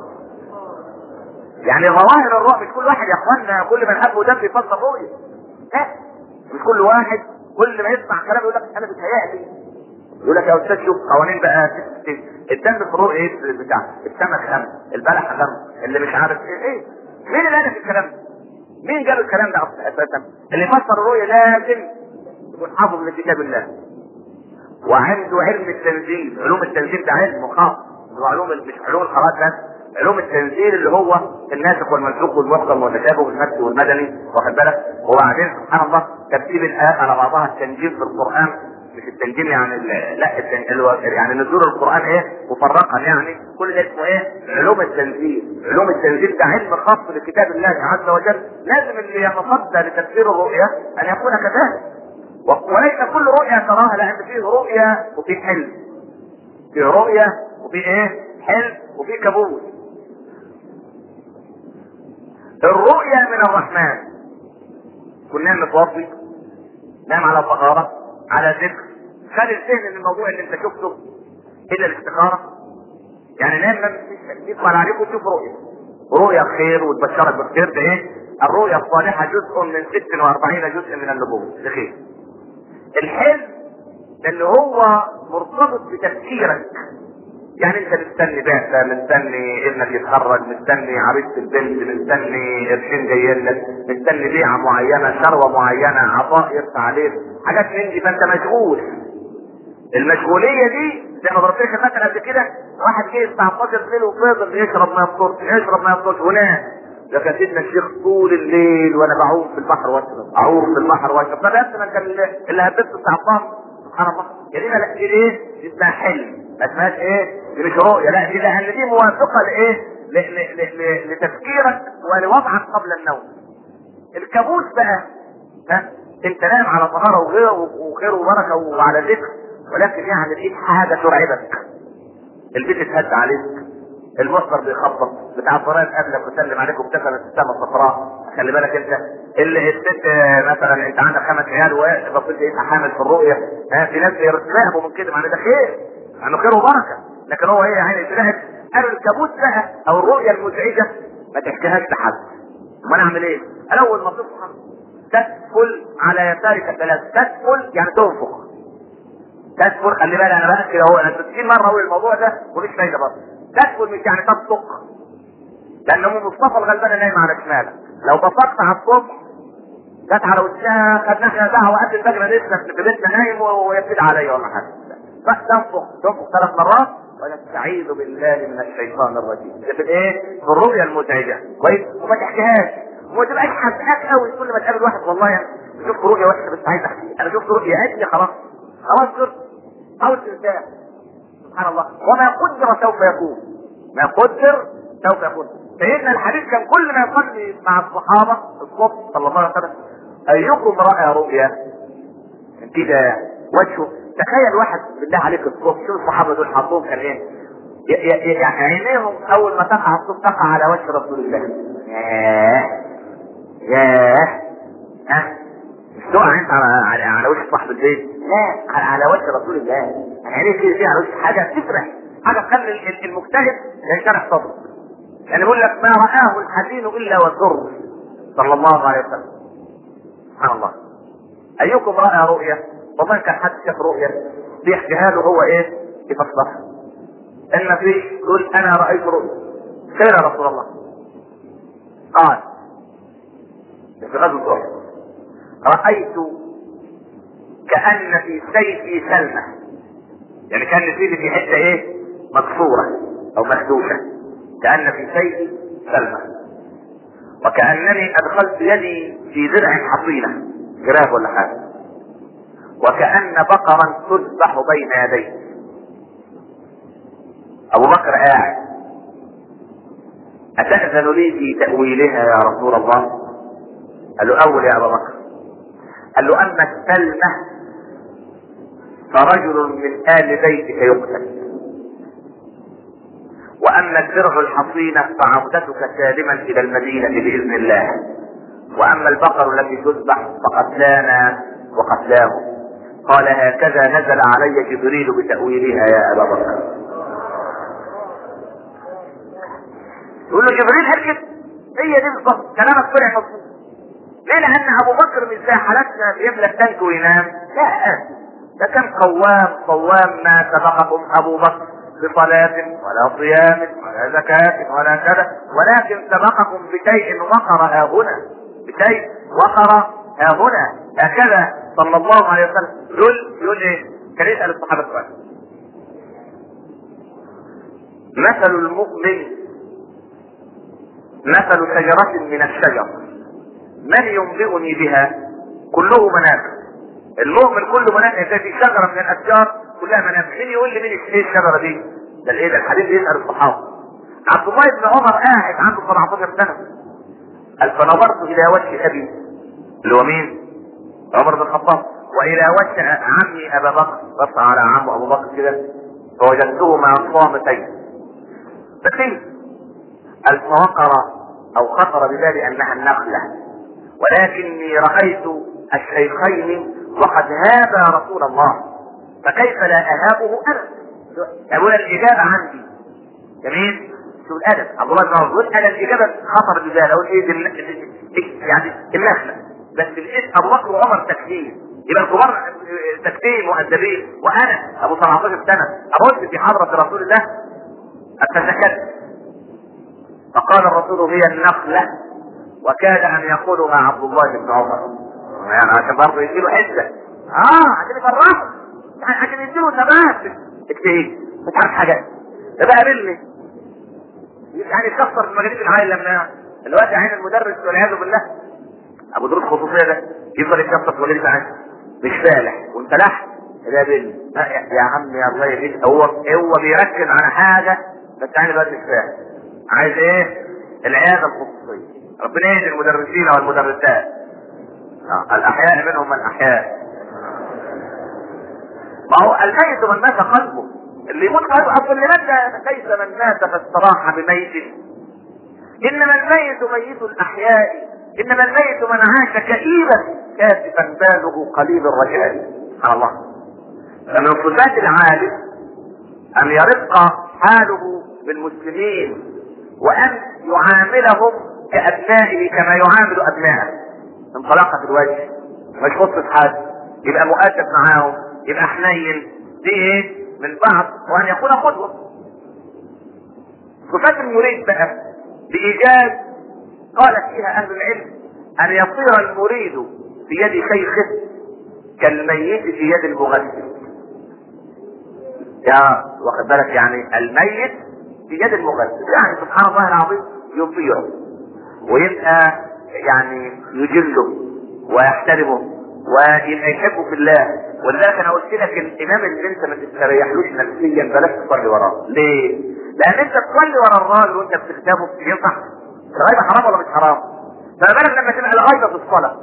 يعني ظواهر الرؤى مش كل واحد يا اخوانا كل من حب ودم يفسر رؤية. لا مش كل واحد كل ما يسمع كلام يقول لك انا بتهيألي. يقول لك يا استاذ شوف قوانين بقى الدم في الرؤية ايه بتاع السمك خمس، البلح خمس، اللي مش عارف ايه ايه. مين اللي قال في الكلام ده؟ مين قال الكلام ده اساسا؟ اللي فسر الرؤية لازم يكون حافظ لكتاب الله وعنده علم التنزيل. علوم التنزيل ده علم خاص، هو علوم مش علوم القراءات بس، علوم التنزيل اللي هو الناسخ والمنسوخ والمحكم والمتشابه والمكي والمدني، واخد بالك؟ وبعدين سبحان الله ترتيب الايات على بعضها، التنجيم في القران مش التنجيم يعني لا التنجيم يعني نزول القران ايه مفرقا، يعني كل ده اسمه ايه؟ علوم التنزيل. علوم التنزيل ده علم خاص لكتاب الله عز وجل، لازم اللي يتصدى لتفسير الرؤيا ان يكون كذلك. وليس كل رؤيا تراها، لان فيه رؤيا وفي حلم، فيه رؤيا وفي ايه؟ حلم وفي كابوس. الرؤيا من الرحمن، كنا متوضي نام على طهارة على ذكر، خلي الذهن من الموضوع اللي انت شفته الا الاستخارة. يعني نام يطلع عليك وتشوف رؤيا رؤيا خير وتبشرك بالخير. ده ايه؟ الرؤيا الصالحة جزء من ست واربعين جزء من النبوة لخير. الحلم اللي هو مرتبط بتفكيرك، يعني انت مستني بعثة، مستني ابنك يتخرج، مستني عريسة البنت، مستني قرشين جايين لك، مستني بيعة معينة، ثروة معينة، عطاء يرفع عليك، حاجات من دي، فانت مشغول. المشغولية دي زي ما ضربت لك مثلا قبل كده، واحد جه الساعة اتناشر بالليل وفضل يشرب ما يفطرش يشرب ما يفطرش ونام، ده كان سيدنا الشيخ طول الليل وانا بعوم في البحر واشرب، اعوم في البحر واشرب. فبس ما كان اللي هبته بتاع الطعم سبحان الله. يعني لا دي ايه؟ دي اسمها حلم، ما اسمهاش ايه؟ دي مش رؤيه، لا دي لان دي موافقه لايه؟ لتفكيرك ولوضعك قبل النوم. الكابوس بقى ها انت نايم على طهاره وغيره وخير وبركه وعلى ذكر، ولكن يعني لقيت حاجه ترعبك، البيت اتهد عليك، المصدر بيخبط، بتاع الضرايب قبلك وسلم عليك وابتسمت السما الصفراء. خلي بالك انت اللي الست مثلا انت عندك خمس عيال وبصيت لقيتها حامل في الرؤيه، ها في ناس يرتاحوا من كده، معنى ده خير، معنى خير وبركه، لكن هو ايه يعني تلاقي قالوا الكابوس بقى او الرؤيه المزعجه ما تحكيهاش لحد. امال اعمل ايه؟ انا اول ما تصحى تدخل على يسارك ثلاث، تدخل يعني تنفخ، تدخل خلي بالك انا بقى كده، هو انا ستين مره اقول الموضوع ده مفيش فايده برضه. تدخل مش يعني تبصق، لان ام مصطفى الغلبانه نايمه على شمالك، لو بصقت على الصبح جت على وشها خدنا احنا ساعه وقت الفجر لسه في بيتنا نايم ويبتدي عليا ولا حاجه. فتنفخ تنفخ ثلاث مرات ونستعيذ بالله من الشيطان الرجيم. ده في الايه؟ في الرؤيا المزعجه كويس، وما تحكيهاش وما تبقاش حزقاك قوي كل ما تقابل واحد والله يعني شفت رؤيا وحشه بس عايز احكي، انا شفت رؤيا قد خلاص خلاص صرت حاول تنساها. سبحان الله، وما قدر سوف يكون، ما قدر سوف يكون. سيدنا الحديث كان كل ما يصلي مع الصحابه الصبح صلى الله عليه وسلم ايكم راى رؤيا كده وجهه. تخيل واحد بالله عليك الصبح، شوف الصحابه دول حاطوهم كان ايه؟ يعني عينيهم اول ما تقع الصبح تقع على وجه رسول الله. ياه ياه ها مش تقع انت على على, على وجه صاحب البيت، لا على, على وجه رسول الله. يعني عينيه كده دي على وجه حاجه تفرح، حاجه تخلي المجتهد ينشرح صدره. يعني بيقول لك ما رآه الحزين الا والضر صلى الله عليه وسلم. سبحان الله. ايكم رأى رؤيا؟ والله كان حد شاف رؤيا بيحكيها له هو ايه؟ يفسرها. ان في يقول انا رأيت رؤيا، خير يا رسول الله. قال في غزوة احد رأيت كأن في سيفي سلمة، يعني كان سيفي في حتة ايه؟ مكسورة او مخدوشة، كأن في سيفي سلمة، وكأنني ادخلت يدي في درع حصينة جراب ولا حاجة، وكأن بقرا تذبح بين يديه. ابو بكر قاعد، اتأذن لي في تأويلها يا رسول الله؟ قال له اول يا ابا بكر. قال له اما السلمة فرجل من آل بيتك يقتل، واما الدرع الحصينة فعودتك سالما الى المدينة باذن الله، واما البقر التي تذبح فقتلانا وقتلاه. قال هكذا نزل علي جبريل بتأويلها يا ابا بكر. يقول له جبريل هركت هي دي بالظبط كلامك طلع مظبوط. ليه؟ لان ابو بكر مش زي حالتنا بيملى التانك وينام، لا ده كان قوام قوام. ما سبقكم ابو بكر بصلاة ولا صيام ولا زكاة ولا كذا، ولكن سبقكم بشيء وقر ها هنا، بشيء وقر ها هنا. هكذا صلى الله عليه وسلم يقول يقول ايه؟ كان يسأل الصحابة سؤال: مثل المؤمن مثل شجرة من الشجر، من ينبئني بها؟ كله منافع. المؤمن كله منافع، في شجرة من الاشجار كلها منافع. مين يقول لي مين ايه الشجرة دي؟ ده الايه ده الحديث يسأل الصحابة. عبد الله بن عمر قاعد عنده سبعتاشر سنة، قال فنظرت الى وجه ابي اللي هو مين؟ عمر بن الخطاب، والى وجه عمي ابا بكر، بص على عمه ابو بكر كده فوجدتهما صامتين. فكيف؟ قال فوقر او خطر ببالي انها النخلة، ولكني رأيت الشيخين وقد هابا رسول الله، فكيف لا اهابه انا؟ اقول الاجابة عندي جميل. شو الادب؟ عبد الله بن عمر يقول انا الاجابة خطر ببالي، اقول ايه دل... يعني النخلة، بس الاسم ابو بكر وعمر تكتيم، يبقى الكبار تكتيم مؤدبين، وانا ابو سبعتاشر سنة ارد في حضرة رسول الله. اتسكت فقال الرسول هي النخلة، وكاد ان يقولها عبد الله بن عمر، يعني عشان برضه يديله حجة، اه عشان يفرحه، يعني عشان يديله ثبات. اكتئب مش عارف حاجة، ده بقى قابلني يعني كسر في مجالس العائل لما دلوقتي عين المدرس والعياذ بالله ابو دروس خصوصيه ده يفضل يتنفس ولا ساعات مش فالح وانت لحق ده بال يا عم يا الله يهديك. هو هو بيركز على حاجه بس عين بس مش فاهم عايز ايه؟ العياده الخصوصيه. ربنا يهدي المدرسين والمدرسات. آه. الاحياء منهم من احياء. ما هو الميت من مات قلبه. اللي يموت قلبه اصل اللي مات ليس من مات فاستراح بميت، انما الميت ميت الاحياء، انما الميت من عاش كئيبا كاسفا باله قليل الرجاء. سبحان الله. فمن صفات العالم ان يرق حاله بالمسلمين وان يعاملهم كابنائه كما يعامل ابنائه، من طلاقة الوجه مش قصة حد، يبقى مؤدب معاهم، يبقى حنين. دي ايه؟ من بعض. وان يكون قدوة. صفات المريد بقى بإيجاز قال فيها اهل العلم ان يصير المريد في يد شيخه كالميت في يد المغسل. يا واخد بالك؟ يعني الميت في يد المغسل، يعني سبحان الله العظيم يطيعه ويبقى يعني يجله ويحترمه ويبقى يحبه في الله. ولذلك انا قلت لك الامام اللي انت ما تستريحلوش نفسيا بلاش تصلي وراه. ليه؟ لان انت تصلي ورا الراجل وانت بتخدمه ينفع؟ الغيبه حرام ولا مش حرام؟ فما بالك لما تبقى الغيبه في الصلاه؟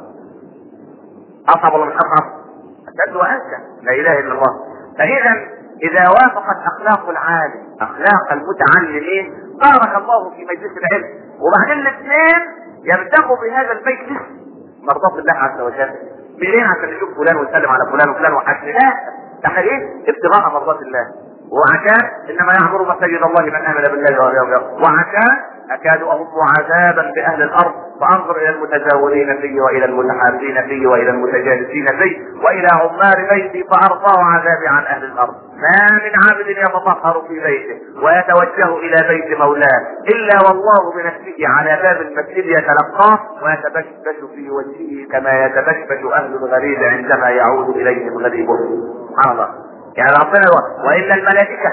اصعب ولا مش اصعب؟ اشد وانسى. لا اله الا الله. فاذا اذا وافقت اخلاق العالم اخلاق المتعلمين بارك الله في مجلس العلم، وبعدين الاثنين يبتغوا بهذا المجلس مرضاة الله عز وجل. منين؟ عشان نشوف فلان ونسلم على فلان وفلان وحسن. لا، تخيل ابتغاء مرضاة الله، وعشان انما يعمر مساجد الله من امن بالله واليوم الاخر، وعشان اكاد اهم عذابا باهل الارض فانظر الى المتزاورين فيه والى المتحابين فيه والى المتجالسين فيه والى عمار بيتي فارضاه عذابي عن اهل الارض. ما من عابد يتطهر في بيته ويتوجه الى بيت مولاه الا والله بنفسه على باب المسجد يتلقاه ويتبشبش في وجهه كما يتبشبش اهل الغريب عندما يعود اليهم غريبهم. سبحان الله. يعني ربنا وإلا الملائكة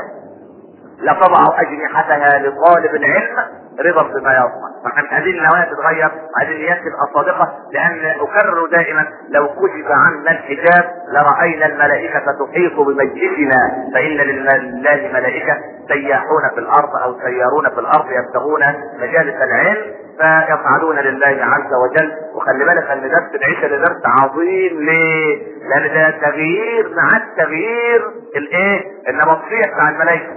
لتضع أجنحتها لطالب العلم رضا بما يصنع. فاحنا عايزين النوايا تتغير، عايزين نيات تبقى صادقة، لأن أكرر دائما لو كشف عنا الحجاب لرأينا الملائكة تحيط بمجلسنا. فإن لله ملائكة سياحون في الأرض أو سيارون في الأرض يبتغون مجالس العلم فيفعلون لله عز وجل. وخلي بالك ان درس العشاء ده درس عظيم. ليه؟ لان ده تغيير مع التغيير الايه؟ النمطيه بتاع الملائكه.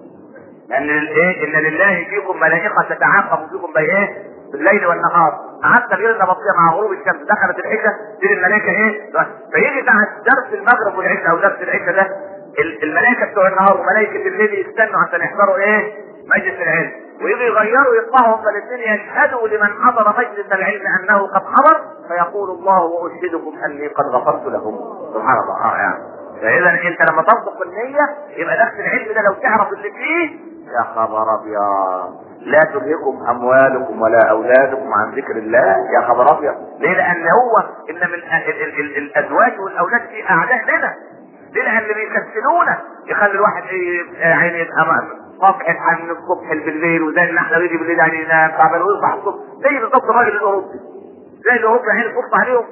لان الايه؟ ان لله فيكم ملائكه تتعاقب فيكم بايه؟ بالليل والنهار. مع التغيير النمطيه مع غروب الشمس دخلت العشاء تيجي الملائكه ايه؟ فيجي بعد درس المغرب والعشاء او درس العشاء ده الملائكه بتوع النهار وملائكه الليل يستنوا عشان يحضروا ايه؟ مجلس العلم، ويجي يغيروا يطلعوا هم الاثنين يشهدوا لمن حضر مجلس العلم انه قد حضر فيقول الله واشهدكم اني قد غفرت لهم. سبحان الله. اه يعني فاذا انت لما تصدق النية يبقى دخل العلم ده لو تعرف اللي فيه يا خبر ابيض لا تلهكم اموالكم ولا اولادكم عن ذكر الله. يا خبر ابيض. ليه؟ لان هو ان من ال ال ال الازواج والاولاد في اعداء لنا. ليه؟ لان اللي بيكسلونا يخلي الواحد عيني يبقى صبح عن الصبح بالليل، وزي ان احنا بيجي بالليل يعني ينام تعبان ويصبح الصبح زي بالظبط الراجل الاوروبي. زي الاوروبي عين تبص عليهم.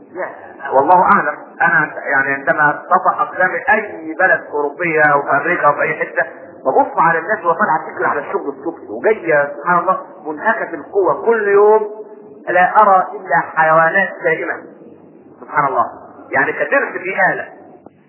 والله اعلم انا يعني عندما تطأ اقدام اي بلد اوروبيه او في امريكا او في اي حته ببص على الناس وهي طالعه تجري على الشغل الصبح وجايه سبحان الله منهكه القوه كل يوم، لا ارى الا حيوانات دائمه. سبحان الله. يعني كدرس في آلة.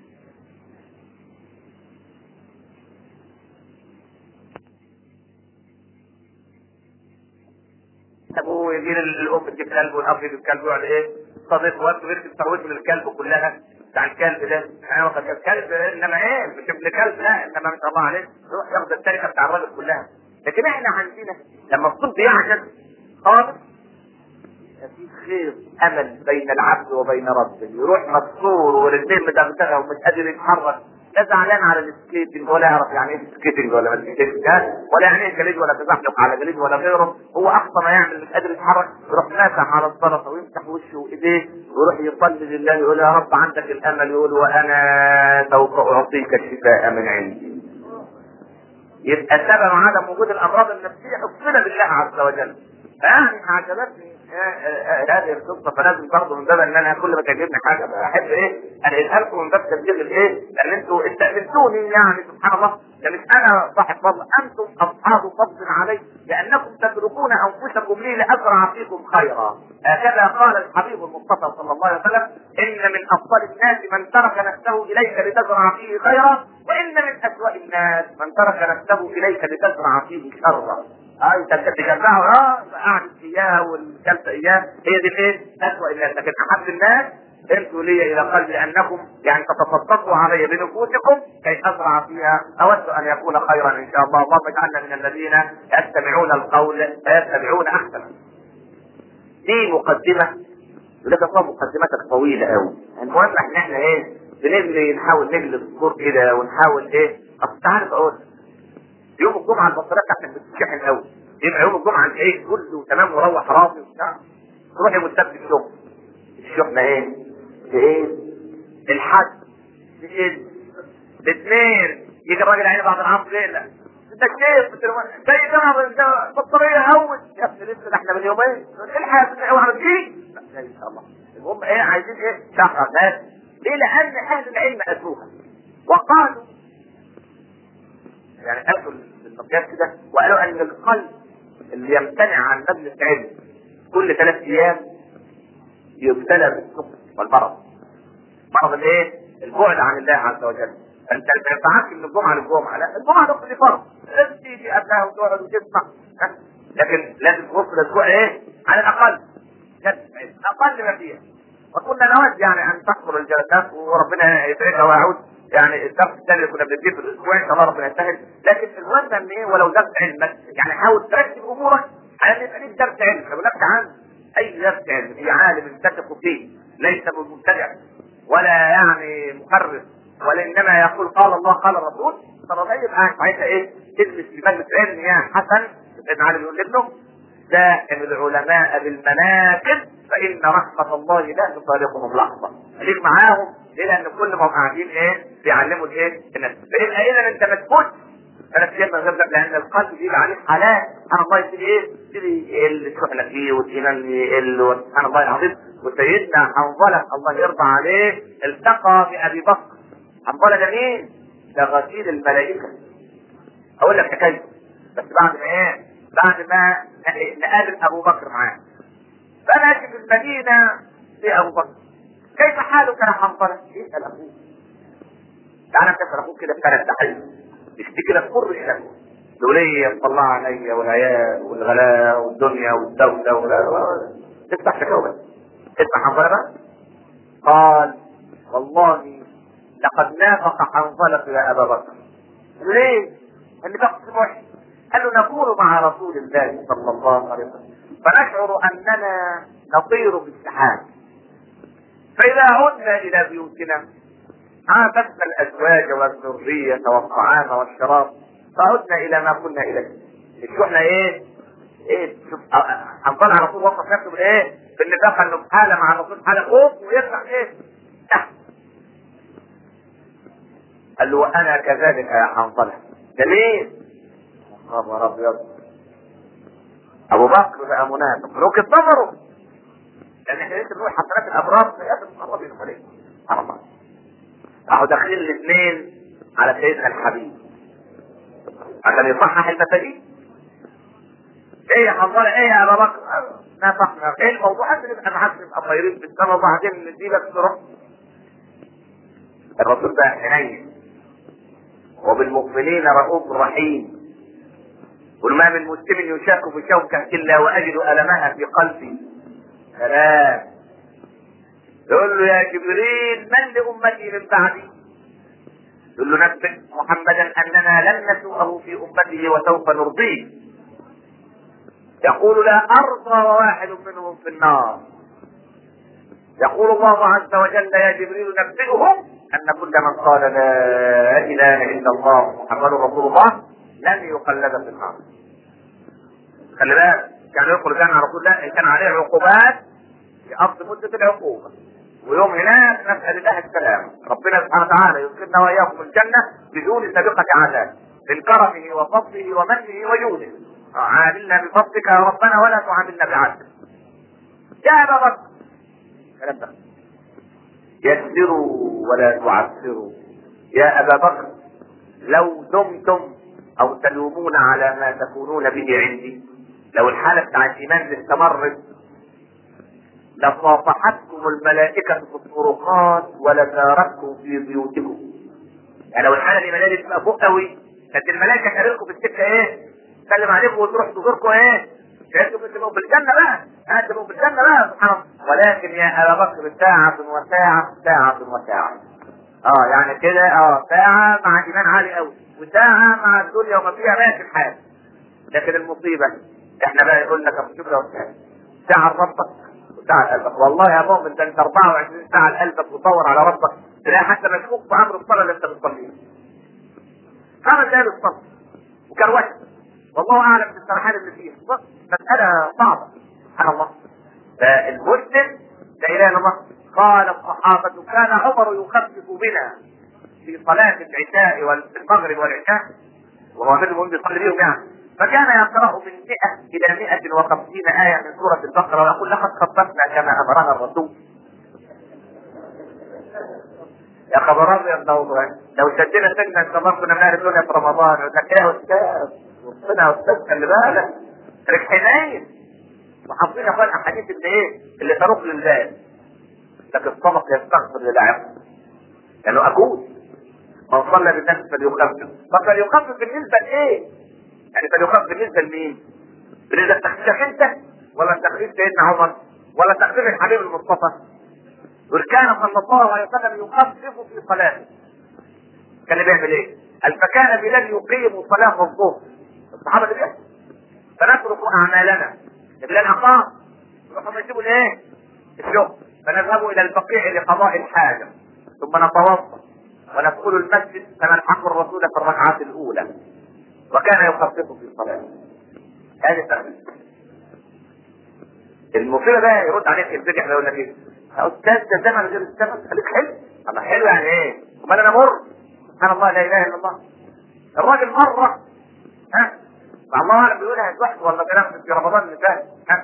ابوه يجي الام تجيب كلب والاب يجيب كلب ويقعد ايه؟ صديق وقت بيركب ترويج من الكلب كلها بتاع الكلب ده. انا واخد الكلب انما ايه؟ مش ابن كلب لا انما ما شاء الله عليه يروح ياخد التركه بتاع الراجل كلها. لكن احنا عندنا لما الطب يعجز خالص في خير امل بين العبد وبين ربه، يروح مكسور ورجليه مدغدغه ومش قادر يتحرك، لا زعلان على السكيتنج ولا يعرف يعني ايه سكيتنج ولا ما سكيتنج ولا يعني ايه جليد ولا تزحلق على جليد ولا غيره. هو اقصى ما يعمل مش قادر يتحرك يروح ناسح على السلطه ويمسح وشه وايديه ويروح يصلي لله يقول يا رب عندك الامل، يقول وانا سوف اعطيك الشفاء من عندي. يبقى سبب عدم وجود الامراض النفسيه حفظنا بالله عز وجل. يعني عجبتني هذه القصه، فلازم برضه من باب ان انا كل ما تعجبني حاجه احب ايه انقلها لكم من باب تبليغ الايه، لان انتم استأذنتوني يعني سبحان الله، ده مش انا صاحب فضل، انتم اصحاب فضل علي لانكم تتركون انفسكم لي لازرع فيكم خيرا. هكذا قال الحبيب المصطفى صلى الله عليه وسلم: ان من افضل الناس من ترك نفسه اليك لتزرع فيه خيرا، وان من اسوأ الناس من ترك نفسه اليك لتزرع فيه شرا. اه انت تجمعه اه قعدت اياه والجلسه اياه هي دي الايه؟ اسوء الناس. لكن احب الناس انتوا لي الى قلبي انكم يعني تتصدقوا علي بنفوسكم كي ازرع فيها، اود ان يكون خيرا ان شاء الله. اللهم اجعلنا من الذين يستمعون القول فيتبعون احسنه. دي مقدمه لك طبعا، مقدمتك طويله قوي. المهم ان احنا ايه بنجري نحاول نجلس الدور كده ونحاول ايه. اصل تعرف اقول يوم الجمعه البطاريه بتاعتك بتتشحن قوي، يبقى يوم الجمعه العيد كله تمام وروح راسي وبتاع، تروح يوم السبت الشغل الشحنه ايه؟ في ايه؟ الحد في ايه؟ الاثنين يجي الراجل عيني بعد العصر ليله انت كيف زي جمعه البطاريه هون يا ابني لسه ده احنا من يومين الحق اوعى تجيب لا ان شاء الله. المهم ايه عايزين ايه؟ شهر ناس ليه؟ لان اهل العلم اتوها وقالوا يعني قالوا المقياس كده وقالوا ان القلب اللي يمتنع عن مجلس علم كل ثلاث ايام يبتلى بالسكر والمرض. مرض الايه؟ البعد عن الله عز وجل. انت ما ينفعكش من الجمعه للجمعه، لا الجمعه نقص دي فرض لازم تيجي قبلها وتقعد وتسمع، لكن لازم توصل الاسبوع ايه؟ على الاقل اقل ما فيها. وكنا نود يعني ان تحضر الجلسات وربنا يسعدها ويعود يعني الدرس الثاني اللي كنا بنديه في الاسبوع ان شاء الله ربنا يسهل. لكن المهم ان ايه ولو درس علمك يعني حاول ترتب امورك على ان يبقى ليك درس علم. لو لك عن اي درس علم في عالم تثق فيه ليس بالمبتدع ولا يعني مخرف ولا انما يقول قال الله قال الرسول صلى الله عليه وسلم ساعتها ايه؟ تجلس في مجلس علم يا حسن ابن علي يقول لابنه دائم العلماء بالمناكب فان رحمه الله لا تفارقهم لحظه. خليك معاهم ليه؟ لان كل ما هم قاعدين ايه؟ بيعلموا الايه؟ الناس. فيبقى اذا انت مسكوت ثلاث ايام من غير لان القلب بيبقى عليه حالات سبحان الله يصير ايه؟ يصير يقل تحلى فيه والايمان يقل سبحان الله العظيم. وسيدنا حنظله الله يرضى عليه التقى بابي بكر. حنظله ده مين؟ ده غسيل الملائكه. اقول لك حكايه بس بعد ما ايه؟ بعد ما نقابل ابو بكر معاه. فانا في المدينه في ابو بكر كيف حالك يا حنظله؟ يسال اخوه تعالى تسال اخوك كده بثلاث تحيه يشتكي لك كل شيء دولية تطلع عليا والعيال والغلاء والدنيا والدولة ولا تفتح شكاوى تفتح حنظلة بقى. قال والله لقد نافق حنظلة يا ابا بكر. ليه؟ اللي بقصد وحي. قال له نكون مع رسول الله صلى الله عليه وسلم فنشعر اننا نطير بالسحاب فاذا عدنا الى بيوتنا عافسنا الازواج والذرية والطعام والشراب فعدنا الى ما كنا اليه. شو احنا ايه؟ ايه شوف حنطلع على طول وصف نفسه بالايه؟ بالنفاق انه حاله مع الرسول حاله خوف ويطلع ايه؟ تحت. قال له وانا كذلك يا حنطلع. ده ليه؟ خبر ابيض. ابو بكر بقى منافق ركب نظره لان احنا لسه بنقول حسنات الابرار سيئات المقربين عليه. سبحان الله. راحوا داخلين الاثنين على سيدنا الحبيب عشان يصحح المفاهيم. ايه يا حنظله ايه يا ابا بكر؟ نافقنا ايه الموضوع؟ انت نبقى معاك نبقى طايرين في السماء وبعدين نديلك تروح. الرسول ده حنين وبالمؤمنين رؤوف رحيم. قل ما من مسلم يشاك بشوكه الا واجد المها في قلبي. سلام. يقول له يا جبريل من لامتي من بعدي؟ يقول له نبئ محمدا اننا لن نسوءه في امته وسوف نرضيه. يقول لا ارضى وواحد منهم في النار. يقول الله عز وجل يا جبريل نبئهم ان كل من قال لا اله الا الله محمد رسول الله لن يقلد في النار. خلي بالك كان يدخل الجنه رسول الله كان عليه عقوبات يقضي مده العقوبه ويوم هناك نسأل الله السلام. ربنا سبحانه وتعالى يدخلنا وإياكم الجنة بدون سابقة عذاب من كرمه وفضله ومنه وجوده. عاملنا بفضلك يا ربنا ولا تعاملنا بعدلك. يا ابا بكر كلام ده، يسروا ولا تعسروا. يا ابا بكر لو دمتم او تلومون على ما تكونون به عندي، لو الحالة بتاع الايمان استمرت لصافحتكم الملائكة في الطرقات ولزارتكم في بيوتكم. يعني لو الحالة الايمانية تبقى فوق قوي كانت الملائكة تقابلكم في السكة ايه؟ تسلم عليكم وتروح تزوركم ايه؟ انتم تبقوا في الجنة بقى، انتم في الجنة بقى سبحان الله. ولكن يا ابا بكر ساعة وساعة ساعة وساعة. اه يعني كده اه ساعة مع ايمان عالي قوي وساعة مع الدنيا وما فيها ماشي الحال. لكن المصيبة احنا بقى يقول لك ابو شكرا وساعة ساعة لربك وساعة لقلبك. والله يا مؤمن ده انت أربعة وعشرين ساعة لقلبك وتدور على ربك تلاقي حتى مشكوك في امر الصلاة اللي انت بتصليها. خمس دقايق الصلاة وكروته والله اعلم بالسرحان اللي فيها مسألة صعبة سبحان الله. فالمسلم لا اله الا الله. قال الصحابة كان عمر يخفف بنا في صلاة العشاء والمغرب والعشاء وهو غير المهم يصلي بيهم يعني، فكان يقرأ من مئة إلى مئة وخمسين آية من سورة البقرة ويقول لقد خففنا كما أمرنا الرسول. يا خبر أبيض لو لو شدنا سنة كمان كنا بنعرف الدنيا في رمضان يقول لك يا أستاذ وصلنا يا أستاذ خلي بالك ركحنين وحافظين يا أخوان أحاديث اللي إيه اللي تروح للبال. لكن الطبق يستغفر للعبد لأنه أقول من صلى بالناس فليخفف. طب فليخفف بالنسبة لإيه؟ يعني فليخفف بالنسبة لمين؟ بالنسبة لتخفيفك أنت ولا تخفيف سيدنا عمر ولا تخفيف الحبيب المصطفى؟ وكان صلى الله عليه وسلم يخفف في صلاته. كان بيعمل ايه؟ قال فكان بلال يقيم صلاة الظهر. الصحابة اللي بيحصل فنترك أعمالنا. بلال أقام يروحوا يسيبوا الايه؟ الشغل فنذهب إلى البقيع لقضاء الحاجة ثم نتوضأ وندخل المسجد فنلحق الرسول في الركعات الأولى وكان يخفف في صلاته. هذه التخفيف. المصيبة بقى يرد عليك الفقه يقول لك ايه؟ يا استاذ ده زمن غير الزمن خليك حلو. اما حلو يعني ايه؟ امال انا مر سبحان الله لا اله الا الله. الراجل مره ها مع الله اعلم بيقولها الواحد ولا كلام في رمضان اللي فات ها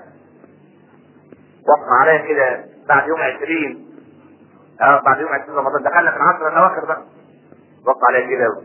وقع عليا كده بعد يوم عشرين اه بعد يوم عشرين رمضان دخلنا في العصر الاواخر بقى وقع عليا كده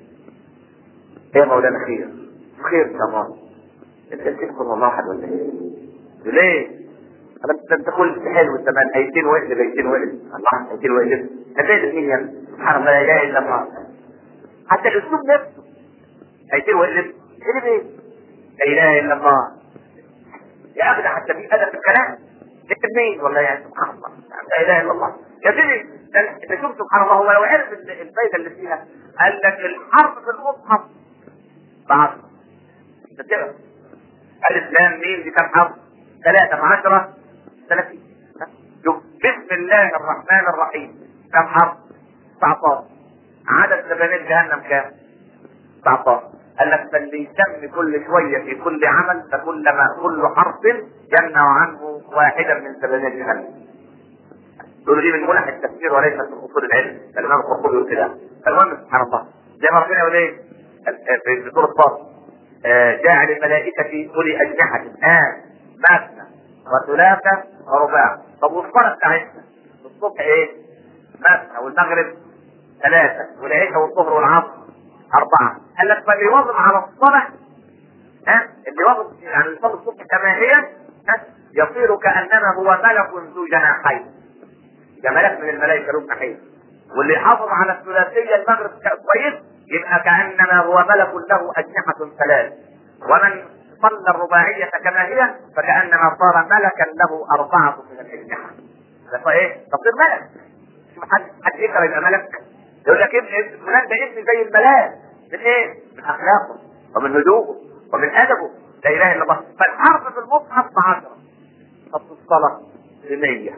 ايه يا مولانا خير خير يا الله انت تذكر الله احد ولا ايه؟ ليه؟ انا انت كل حلو زمان ايتين وقلب ايتين وقلب الله ايتين وقلب هتلاقي مين يا سبحان الله لا اله الا الله. حتى الاسلوب نفسه ايتين وقلب قلب ايه؟ لا اله الا الله يا اخي ده حتى في ادب الكلام تكتب مين والله يا سبحان الله لا اله الا الله يا سيدي. انت شوف سبحان الله هو لو عرف الفايده اللي فيها قال لك الحرف في المصحف بعض انت كده الاسلام مين دي كم حرف؟ ثلاثة عشرة ثلاثين. شوف بسم الله الرحمن الرحيم كم حرف؟ تسعة عشر. عدد سبانات جهنم كام؟ تسعة عشر. قال لك فاللي يسمي كل شوية في كل عمل فكلما كل حرف يمنع عنه واحدا من سبانات جهنم. تقولوا دي من ملح التفسير وليس من اصول العلم. الامام القرطبي يقول كده. المهم سبحان الله زي ما ربنا يقول ايه في سورة الطاس جاعل الملائكة أولي أجنحة آن مثنى وثلاثة ورباع. طب والصلاة بتاعتنا الصبح ايه؟ مثنى والمغرب ثلاثة والعشاء والظهر والعصر أربعة. قال لك فاللي يواظب على الصلاة ها اللي يواظب يعني يصلي الصبح كما هي ها يصير كأنما هو ملك ذو جناحين. ده ملك من الملائكة له جناحين. واللي يحافظ على الثلاثية المغرب كويس يبقى كأنما هو ملك له أجنحة ثلاث. ومن صلى الرباعية كما هي فكأنما صار ملكا له أربعة من الأجنحة. ده ايه؟ تصير ملك. شوف حد حد يقرأ يبقى ملك يقول لك ابن فلان ده ابن زي الملاك من ايه؟ من أخلاقه ومن هدوءه ومن أدبه لا إله إلا الله. فالحرف في المصحف بعشرة. طب في الصلاة بمية.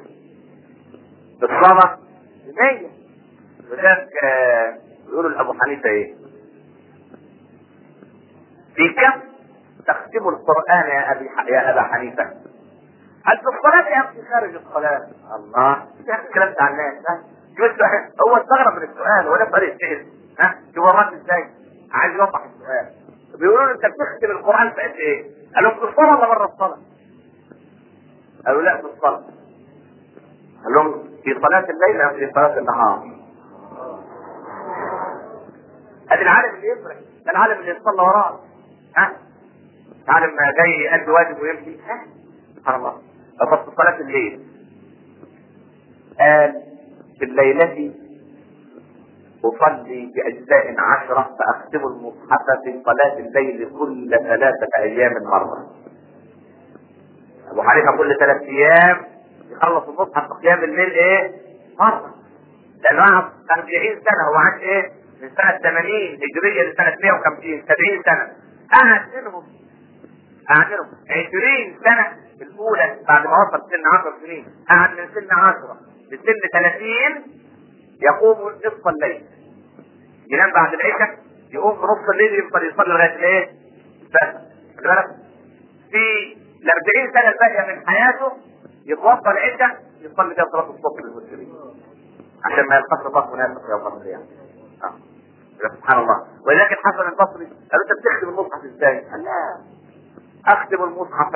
في الصلاة بمية. وذلك يقولوا لأبو حنيفة ايه؟ في كم تختم القرآن يا أبي ح... يا أبا حنيفة؟ هل في الصلاة يا أخي خارج الصلاة؟ الله يا أخي كلام بتاع الناس ها؟ هو استغرب من السؤال ولا طريق سئل ها؟ شوف الراجل ازاي؟ عايز يوضح السؤال بيقولوا له انت بتختم القران في قد ايه؟ قالوا في الصلاه ولا بره الصلاه؟ قالوا لا في الصلاه. قال لهم في صلاه الليل ام في صلاه النهار؟ ادي العالم اللي يفرق، ده العالم اللي يصلى وراه. ها؟ العالم جاي يؤدي واجب ويمشي. ها؟ سبحان الله. ففي صلاه الليل قال في الليله أصلي بأجزاء عشرة فأختم المصحف في صلاة الليل كل ثلاثة أيام مرة. أبو حنيفة كل ثلاث أيام يخلص المصحف في قيام الليل إيه؟ مرة. لأنه قعد أربعين سنة، هو عاش إيه؟ من سنة ثمانين هجرية لسنة مئة وخمسين، سبعين سنة. قعد منهم قعد منهم عشرين سنة الأولى بعد ما وصل سن عشر سنين، قعد من سن عشرة لسن ثلاثين يقوم نصف الليل. ينام بعد العشاء يقوم في نص الليل يفضل يصلي لغايه الايه؟ الفجر. خد بالك؟ في ال أربعين سنه الباقيه من حياته يتوضا العشاء يصلي بها صلاه الصبح للمسلمين. عشان ما يلقاش الله منافق يوم القيامه. اه سبحان الله. ولكن حسن البصري قال انت بتختم المصحف ازاي؟ قال لا اختم المصحف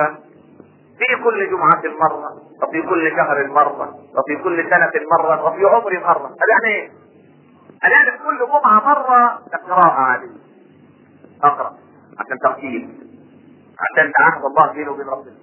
في كل جمعة مرة، وفي كل شهر مرة، وفي كل سنة مرة، وفي عمر مرة. قال يعني ايه؟ قال يعني في كل جمعة مرة قراءة عليه. اقرأ عشان ترتيب، عشان تعهد الله بينه وبين ربنا.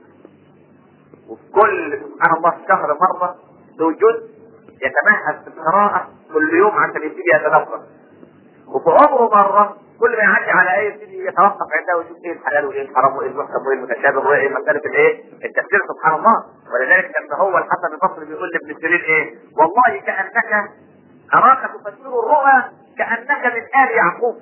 وفي كل سبحان الله شهر مرة له جزء يتمهد في القراءة كل يوم عشان يبتدي يتدبر. وفي عمره مرة كل ما يعدي على ايه يبتدي يتوقف عنده ويشوف ايه الحلال وايه الحرام وايه المحكم وايه المتشابه وايه مسألة الايه؟ التفسير سبحان الله. ولذلك لما هو الحسن البصري بيقول لابن سيرين ايه؟ والله كأنك اراك تفسر الرؤى كأنك من آل يعقوب.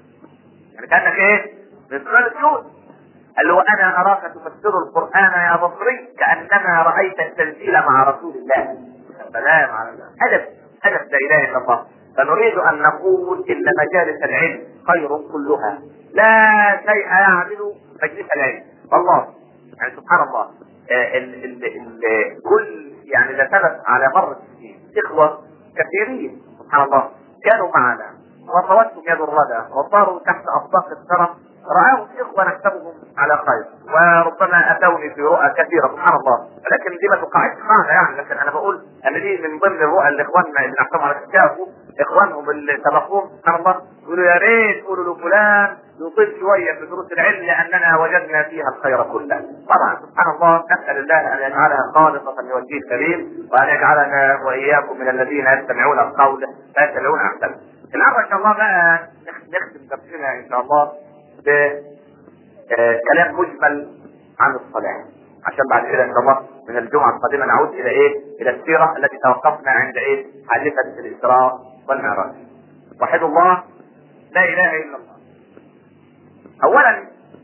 يعني كأنك ايه؟ من سورة يونس. قال له انا اراك تفسر القرآن يا بصري كأنما رأيت التنزيل مع رسول الله. سلام على الله. ادب ادب لا اله الا الله. فنريد ان نقول ان مجالس العلم خير كلها، لا شيء يعمل مجلس العلم. والله يعني سبحان الله. آه ال ال ال كل يعني ده ثبت على مر السنين اخوه كثيرين سبحان الله كانوا معنا وطوتهم يد الردى وصاروا تحت اصداق الكرم، رآهم اخوه نحسبهم على خير وربما اتوني في رؤى كثيره سبحان الله. ولكن دي ما تقعدش معنا يعني، لكن انا بقول ان دي من ضمن الرؤى اللي اخواننا اللي نحسبهم على شافوا اخوانهم اللي سبقوهم سبحان الله يقولوا يا ريت قولوا لفلان يطيل شويه في دروس العلم لاننا وجدنا فيها الخير كله. طبعا سبحان الله نسال الله ان يجعلها خالصه لوجهه الكريم وان يجعلنا واياكم من الذين يستمعون القول فيتبعون احسنه. النهارده ان شاء الله بقى نختم درسنا ان شاء الله بكلام مجمل عن الصلاه، عشان بعد كده ان شاء الله من الجمعه القادمه نعود الى ايه؟ الى السيره التي توقفنا عند ايه؟ حادثه الاسراء والمعراج. وحد الله لا اله الا الله. اولا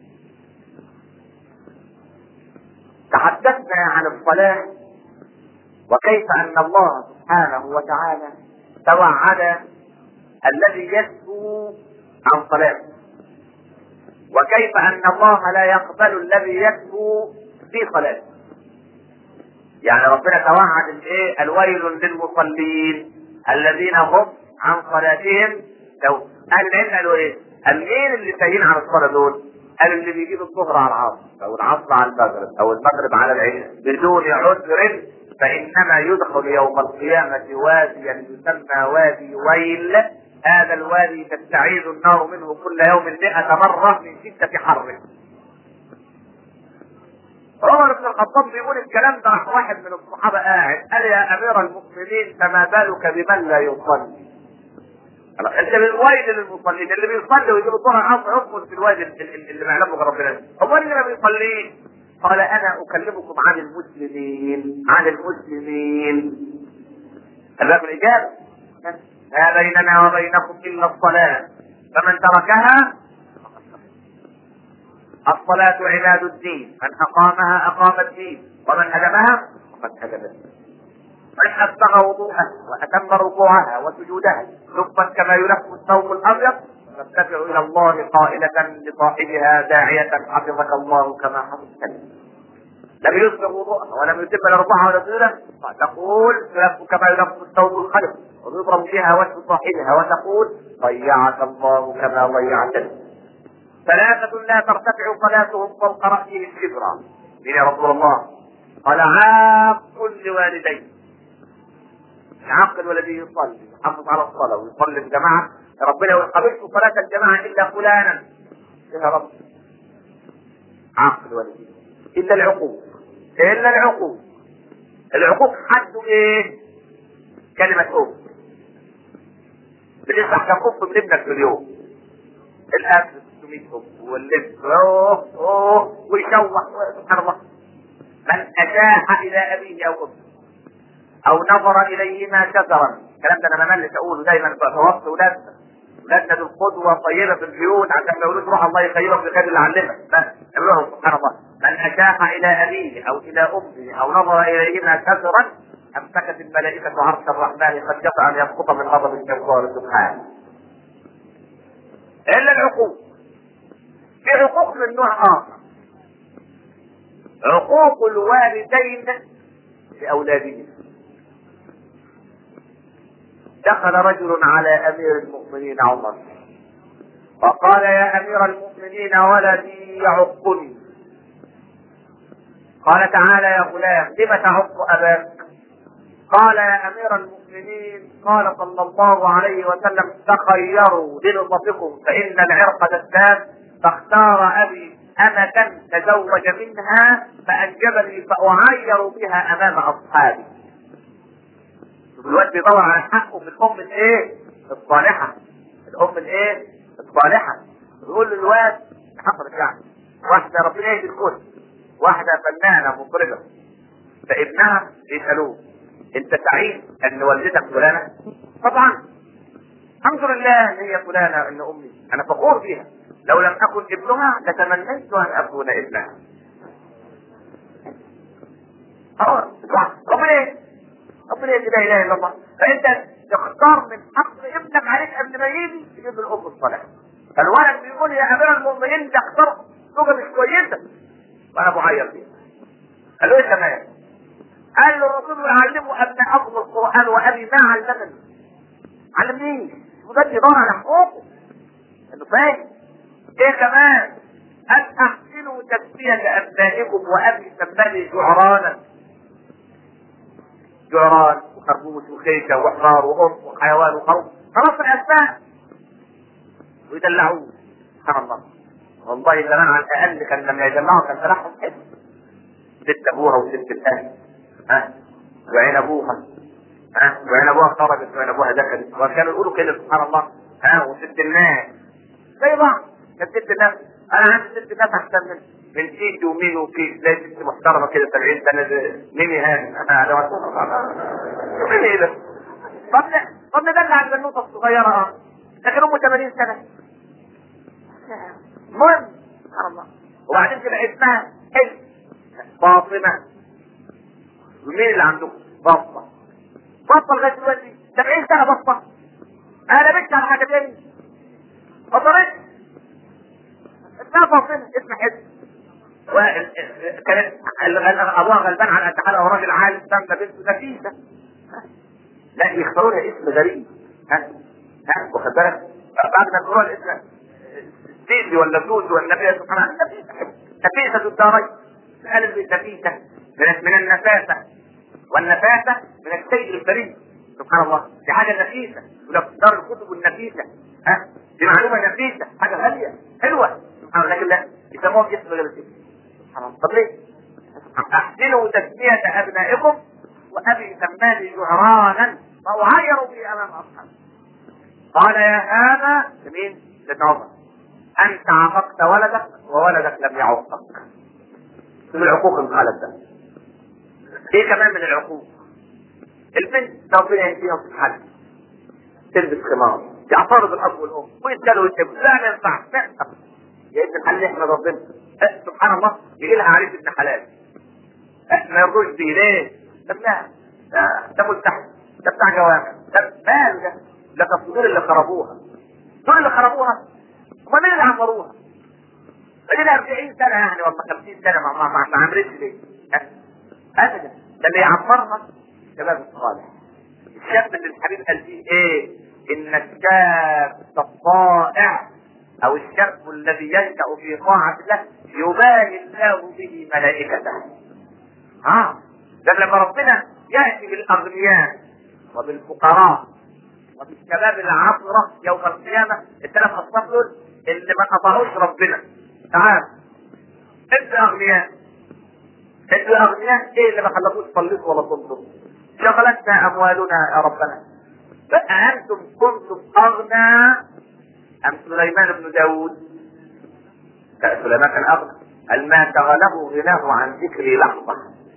تحدثنا عن الصلاه وكيف ان الله سبحانه وتعالى توعد الذي يسهو عن صلاته، وكيف ان الله لا يقبل الذي يسهو في صلاته. يعني ربنا توعد الايه؟ الويل للمصلين الذين هم عن صلاتهم سهون. اهل العلم قالوا ايه؟ قال مين اللي ساهين عن الصلاه دول؟ قال اللي بيجيب الظهر على العصر او العصر على المغرب او المغرب على العشاء بدون عذر فانما يدخل يوم القيامه واديا يسمى وادي ويل، هذا الوادي تستعيذ النار منه كل يوم مئة مرة من شدة حره. عمر بن الخطاب بيقول الكلام ده راح واحد من الصحابة قاعد قال يا امير المؤمنين فما بالك بمن لا يصلي؟ انت من ويل للمصلين اللي بيصلي ويجيب الظهر العصر يدخل في الوادي اللي ما يعلمه ربنا. هو اللي ما بيصليش؟ قال انا اكلمكم عن المسلمين عن المسلمين. قال لك الاجابه ما بيننا وبينكم الا الصلاه فمن تركها الصلاه عماد الدين من اقامها اقام الدين ومن هدمها فقد هدم الدين. من اسبغ وضوءها واتم ركوعها وسجودها لفا كما يلف الثوب الابيض ترتفع الى الله قائله لصاحبها داعيه حفظك الله كما حفظتني. لم يسبغ وضوءها ولم يتم لربعها ولا سجودها تقول تلف كما يلف الثوب الخلف ويضرب فيها وجه صاحبها وتقول ضيعك الله كما ضيعتني. ثلاثة لا ترتفع صلاتهم فوق رأسه الكبرى. مين يا رسول الله؟ قال عاق لوالديه. عاق الذي يصلي يحافظ على الصلاة ويصلي الجماعة، ربنا ويقبلت صلاة الجماعة إلا فلانا يا رب. عاق الوالدين إلا العقوق، إلا العقوق. العقوق حده إيه؟ كلمة أم. بتفتح كم أم من ابنك في اليوم؟ الأكل ستمية أم واللبس أوه أوه ويشوح سبحان الله. من أشاح إلى أبيه أو أمه أو نظر إليهما شكرا. الكلام ده أنا ما ملش أقوله دايما بتوصي ولادنا. ولادنا دول قدوة طيبة في البيوت عشان ما يقولوش روح الله يخيرك بخير اللي علمك. بس لهم سبحان الله. من أشاح إلى أبيه أو إلى أمه أو نظر إليهما شكرا أمسكت الملائكة عرش الرحمن قد جفى أن يسقط من غضب الجبار سبحانه. إلا العقوق. في عقوق من نوع آخر، عقوق الوالدين لأولادهم. دخل رجل على أمير المؤمنين عمر وقال يا أمير المؤمنين ولدي يعقني. قال تعالى يا غلام لم تعق أباك؟ قال يا أمير المؤمنين قال صلى الله عليه وسلم تخيروا لنطفكم فإن العرق دسام، فاختار أبي أمة تزوج منها فأنجبني فأعير بها أمام أصحابي. الواد بيدور على حقه في الأم الإيه؟ الصالحة. الأم الإيه؟ الصالحة. بيقول للواد حصلت يعني واحدة ربنا يهدي الكل، واحدة فنانة مطربة، فابنها يسألوه أنت سعيد أن والدتك فلانة؟ طبعا الحمد لله ان هي فلانة ان امي انا فخور بها، لو لم اكن ابنها لتمنيت ان اكون ابنها. اه ربنا ايه؟ ربنا ايه؟ لا اله الا الله. فانت تختار من حق ابنك عليك قبل ما يجي تجيب الام الصالحة. فالولد بيقول يا امير المؤمنين ده اختار زوجة مش كويسة وانا بعير فيها. قال له ايه كمان؟ قال له الرسول علموا ابنائكم القران وابي ما علمني. علمنيش وده يدور على حقوقه انه فاهم. ايه كمان؟ ان احسنوا تسمية ابنائكم وابي سماني جعرانا. جعران وخربوش وخيشة وحمار وام وحيوان وخروف، خلاص الاسماء ويدلعوه. سبحان الله. والله زمان على الاقل كان لما يجمعوا كان سلاحهم حلو. ست ابوها وست الاهل ها وعين ابوها ها وعين ابوها خرجت وعين ابوها دخلت، وكانوا يقولوا كده سبحان الله. ها وست الناس زي بعض. كانت ست الناس انا عندي ست الناس احسن من من سيدي ومين وكيس. تلاقي ست محترمه كده سبعين سنه ميمي هاني انا انا مين ايه ده؟ طب طب ده اللي على البنوته الصغيره اه لكن امه ثمانين سنه. المهم سبحان الله. وبعدين تبقى اسمها حلو فاطمه. ومين اللي عندكم؟ بطه. بطه لغايه دلوقتي سبعين سنه بطه. انا بنت على حاجه تاني بطلت اسمها فاطمه. اسم حلو. وكانت ابوها غلبان على التحالة وراجل عالم سمى بنته نفيسه. لا يختاروا لها اسم غريب. ها ها واخد بالك؟ بعد ما يقولوا الاسم سيدي ولا سوسي ولا نبيه سبحان الله. نفيسه نفيسه الدارين. الالف نفيسه من من النفاسه، والنفاسه من الشيء الفريد سبحان الله. دي حاجه نفيسه. ولو دار الكتب النفيسه ها دي معلومه نفيسه حاجه غاليه حلوه سبحان الله. لكن لا يسموها باسم غير كده سبحان الله. طب ليه؟ احسنوا تسميه ابنائكم وابي سماني جعرانا فاعيروا به امام اصحابي. قال يا هذا لمين؟ لابن عمر انت عاقبت ولدك وولدك لم يعوقك. من العقوق الخالد ده. ايه كمان من العقوق؟ البنت ربنا يهديها في الحج تلبس خمار تعترض الاب والام ويسالوا ويسالوا لا ما ينفعش نحن يا ابن الحلال احمد ربنا أه سبحان الله يجي لها عريس ابن حلال أه ما يرضوش بيه ليه؟ طب لا ده ملتحي ده بتاع جوامع ده مال ده ده تصوير اللي خربوها. دول اللي خربوها هم مين اللي عمروها؟ لنا أربعين سنه يعني ولا خمسين سنه ما ما ما عمرتش ليه؟ ابدا ده اللي يعمرها الشباب الصالح. الشاب اللي الحبيب قال فيه ايه؟ ان الشاب الطائع او الشاب الذي ينشأ في طاعة الله يباهي الله به ملائكته. اه ده لما ربنا يأتي بالاغنياء وبالفقراء وبالشباب العطرة يوم القيامة، الثلاث اصناف دول اللي ما قطعوش ربنا. تعال انت اغنياء، انت اغنياء، ايه اللي ما خلقوش صليت ولا صمتم؟ شغلتنا اموالنا يا ربنا. فأنتم كنتم اغنى ام سليمان بن داود؟ سليمان كان اغنى، قال ما شغله غناه عن ذكري لحظة.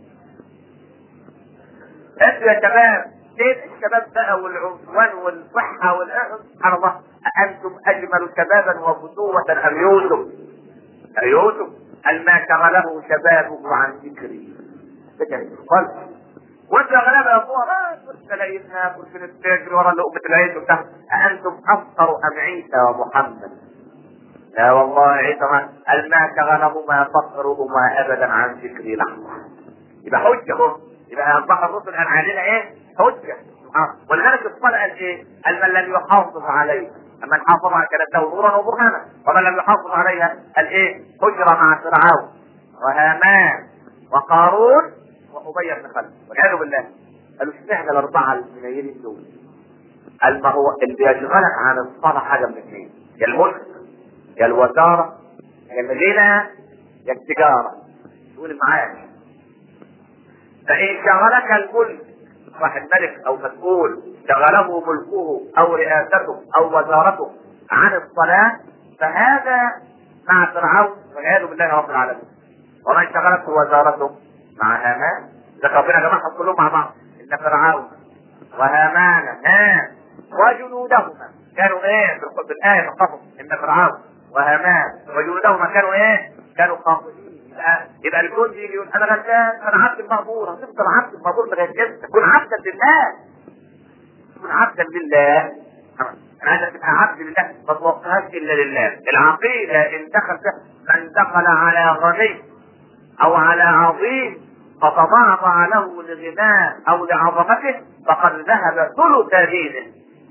انتوا يا شباب، ليه الشباب بقى والعنفوان والصحة والأهل؟ سبحان الله، أنتم أجمل شبابا وفتوة أم يوسف؟ يوسف قال ما شغله شبابه عن ذكري. قال وانت غلابة يا ابوها، ما كنت لقيتنا كنت نتاجر ورا لقمة العيش وبتاع. أنتم أفقر أم عيسى ومحمد؟ لا والله عيسى ما قال ما شغلهما فقرهما أبدا عن ذكري لحظة. يبقى حجة اهو، يبقى أصبح الرسل قال علينا إيه؟ حجة. ولذلك الصلاة قال إيه؟ قال من لم يحافظ عليه، أما حافظ على كانت له نورا وبرهانا، ومن لم يحافظ عليها قال إيه؟ حجرة مع فرعون وهامان وقارون وأبي بن خلف والعياذ بالله. قالوا اشمعنى الأربعة المنيلين دول؟ قال ما هو اللي يشغلك عن الصلاة حاجة من اثنين، يا الملك يا الوزارة يا المدينة يا التجارة. تقول معاك فإن شغلك الملك، واحد ملك أو مسؤول شغله ملكه أو رئاسته أو وزارته عن الصلاة، فهذا مع فرعون والعياذ بالله رب العالمين. ومن شغلته وزارته مع هامان، ده ربنا جمعهم كلهم مع بعض، إن فرعون وهامان ها وجنودهما كانوا ايه في الآية في القصص، إن فرعون وهامان وجنودهما كانوا ايه؟ كانوا خاطئين. يبقى يبقى الجندي يجي يقول انا غلبان، انا عبد المغفور. هتفضل عبد المغفور لغايه امتى؟ كن عبدا لله، كن عبدا لله. انا عايزك تبقى عبد لله، ما توقفهاش الا لله. العقيده ان دخل من دخل على غني او على عظيم فتضاعف له لغناه او لعظمته فقد ذهب ثلث دينه.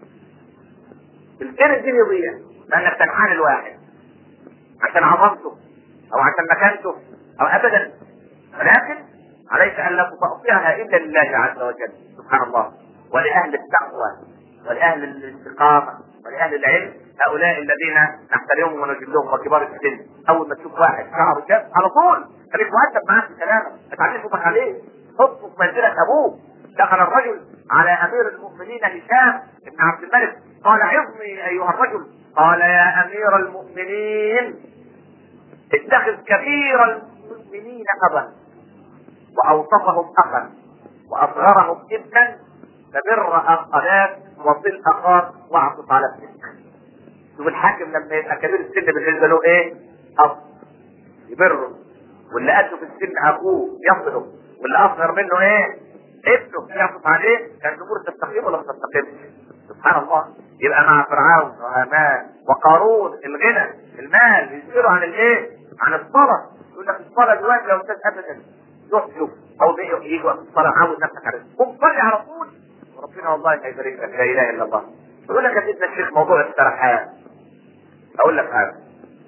الدين الدين يضيع لانك تنحني الواحد عشان عظمته او عشان مكانته او ابدا، ولكن عليك ان لا تطأطئها الا لله عز وجل سبحان الله، ولاهل التقوى ولاهل الاستقامه ولاهل العلم. هؤلاء الذين نحترمهم ونجلهم وكبار السن، اول ما تشوف واحد شعره شاب على طول خليك مؤدب معاه في كلامك، ما تعليش صوتك عليه، حطه في منزله ابوه. دخل الرجل على امير المؤمنين هشام بن عبد الملك قال عظني ايها الرجل. قال يا امير المؤمنين اتخذ كبير المؤمنين ابا واوصفهم اخا واصغرهم ابنا، فبر اخلاق وصل اخاك واعطف على ابنك. شوف الحاكم لما يبقى كبير السن بالنسبه له ايه؟ اب يبره، واللي قده في السن ابوه يصله، واللي اصغر منه ايه؟ ابنه يعطف عليه. كان الامور تستقيم ولا ما تستقيمش؟ سبحان الله. يبقى مع فرعون وهامان وقارون الغنى المال يسيروا عن الايه؟ عن الصلاه. يقول لك الصلاه دلوقتي يا استاذ ابدا يحلف او يجي وقت الصلاه عاوز نفسك عليه قم صلي على طول وربنا والله هيبارك لك. لا اله الا الله. يقول لك يا سيدنا الشيخ موضوع السرحان، اقول لك حاجه،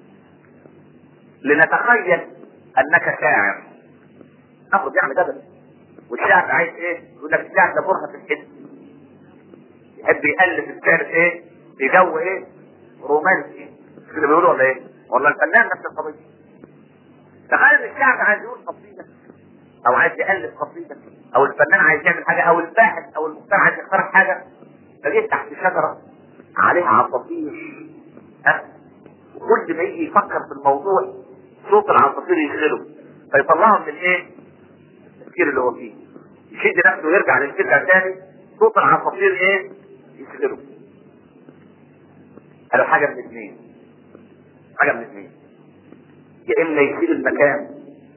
لنتخيل انك شاعر، ناخد يعني جبل والشاعر عايز ايه؟ يقول لك الشاعر ده برهه في الحس، يحب يالف الشعر ايه؟ في جو ايه؟ رومانسي كده بيقولوا ولا ايه؟ والله الفنان نفس القضيه. تخيل ان الشاعر عايز يقول قصيده او عايز يالف قصيده، او الفنان عايز يعمل حاجه، او الباحث او المخترع عايز يخترع حاجه، فجيت تحت شجره عليها عصافير، ها، وكل ما يجي يفكر في الموضوع صوت العصافير يشغله فيطلعه من الايه؟ التفكير اللي هو فيه، يشد نفسه ويرجع للفكره تاني، صوت العصافير ايه؟ يشغله. قالوا حاجه من اثنين، حاجه من اثنين، يا اما يسيب المكان.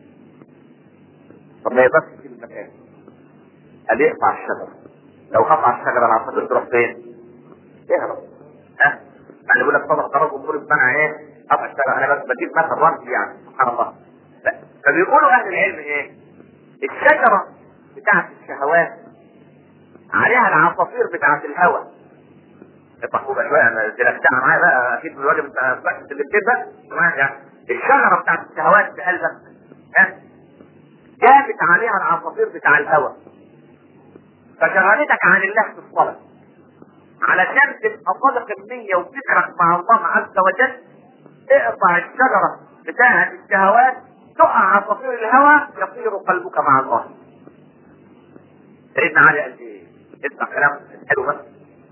طب ما يقدرش يسيب المكان، قال يقطع الشجره. لو قطع الشجره العصافير تروح فين؟ يهرب. ها؟ يعني بيقول لك طبعا قرار جمهور بمعنى ايه؟ قطع الشجره. انا بس بجيب مثل رمزي يعني سبحان الله. فبيقولوا اهل العلم ايه؟ الشجره بتاعت الشهوات عليها العصافير بتاعت الهوى، الطحوبه شويه انا دلكتها معايا بقى اكيد من الواجب انت بس اللي بتبقى يعني الشجره بتاعت الشهوات في قلبك ها جابت عليها العصافير بتاع الهوى فشغلتك عن الله في الصلاه علشان تبقى صادق النيه وفكرك مع الله عز وجل. اقطع الشجره بتاعت الشهوات تقع عصافير الهوى يطير قلبك مع الله. سيدنا علي قال ايه؟ اسمع كلام حلو بس.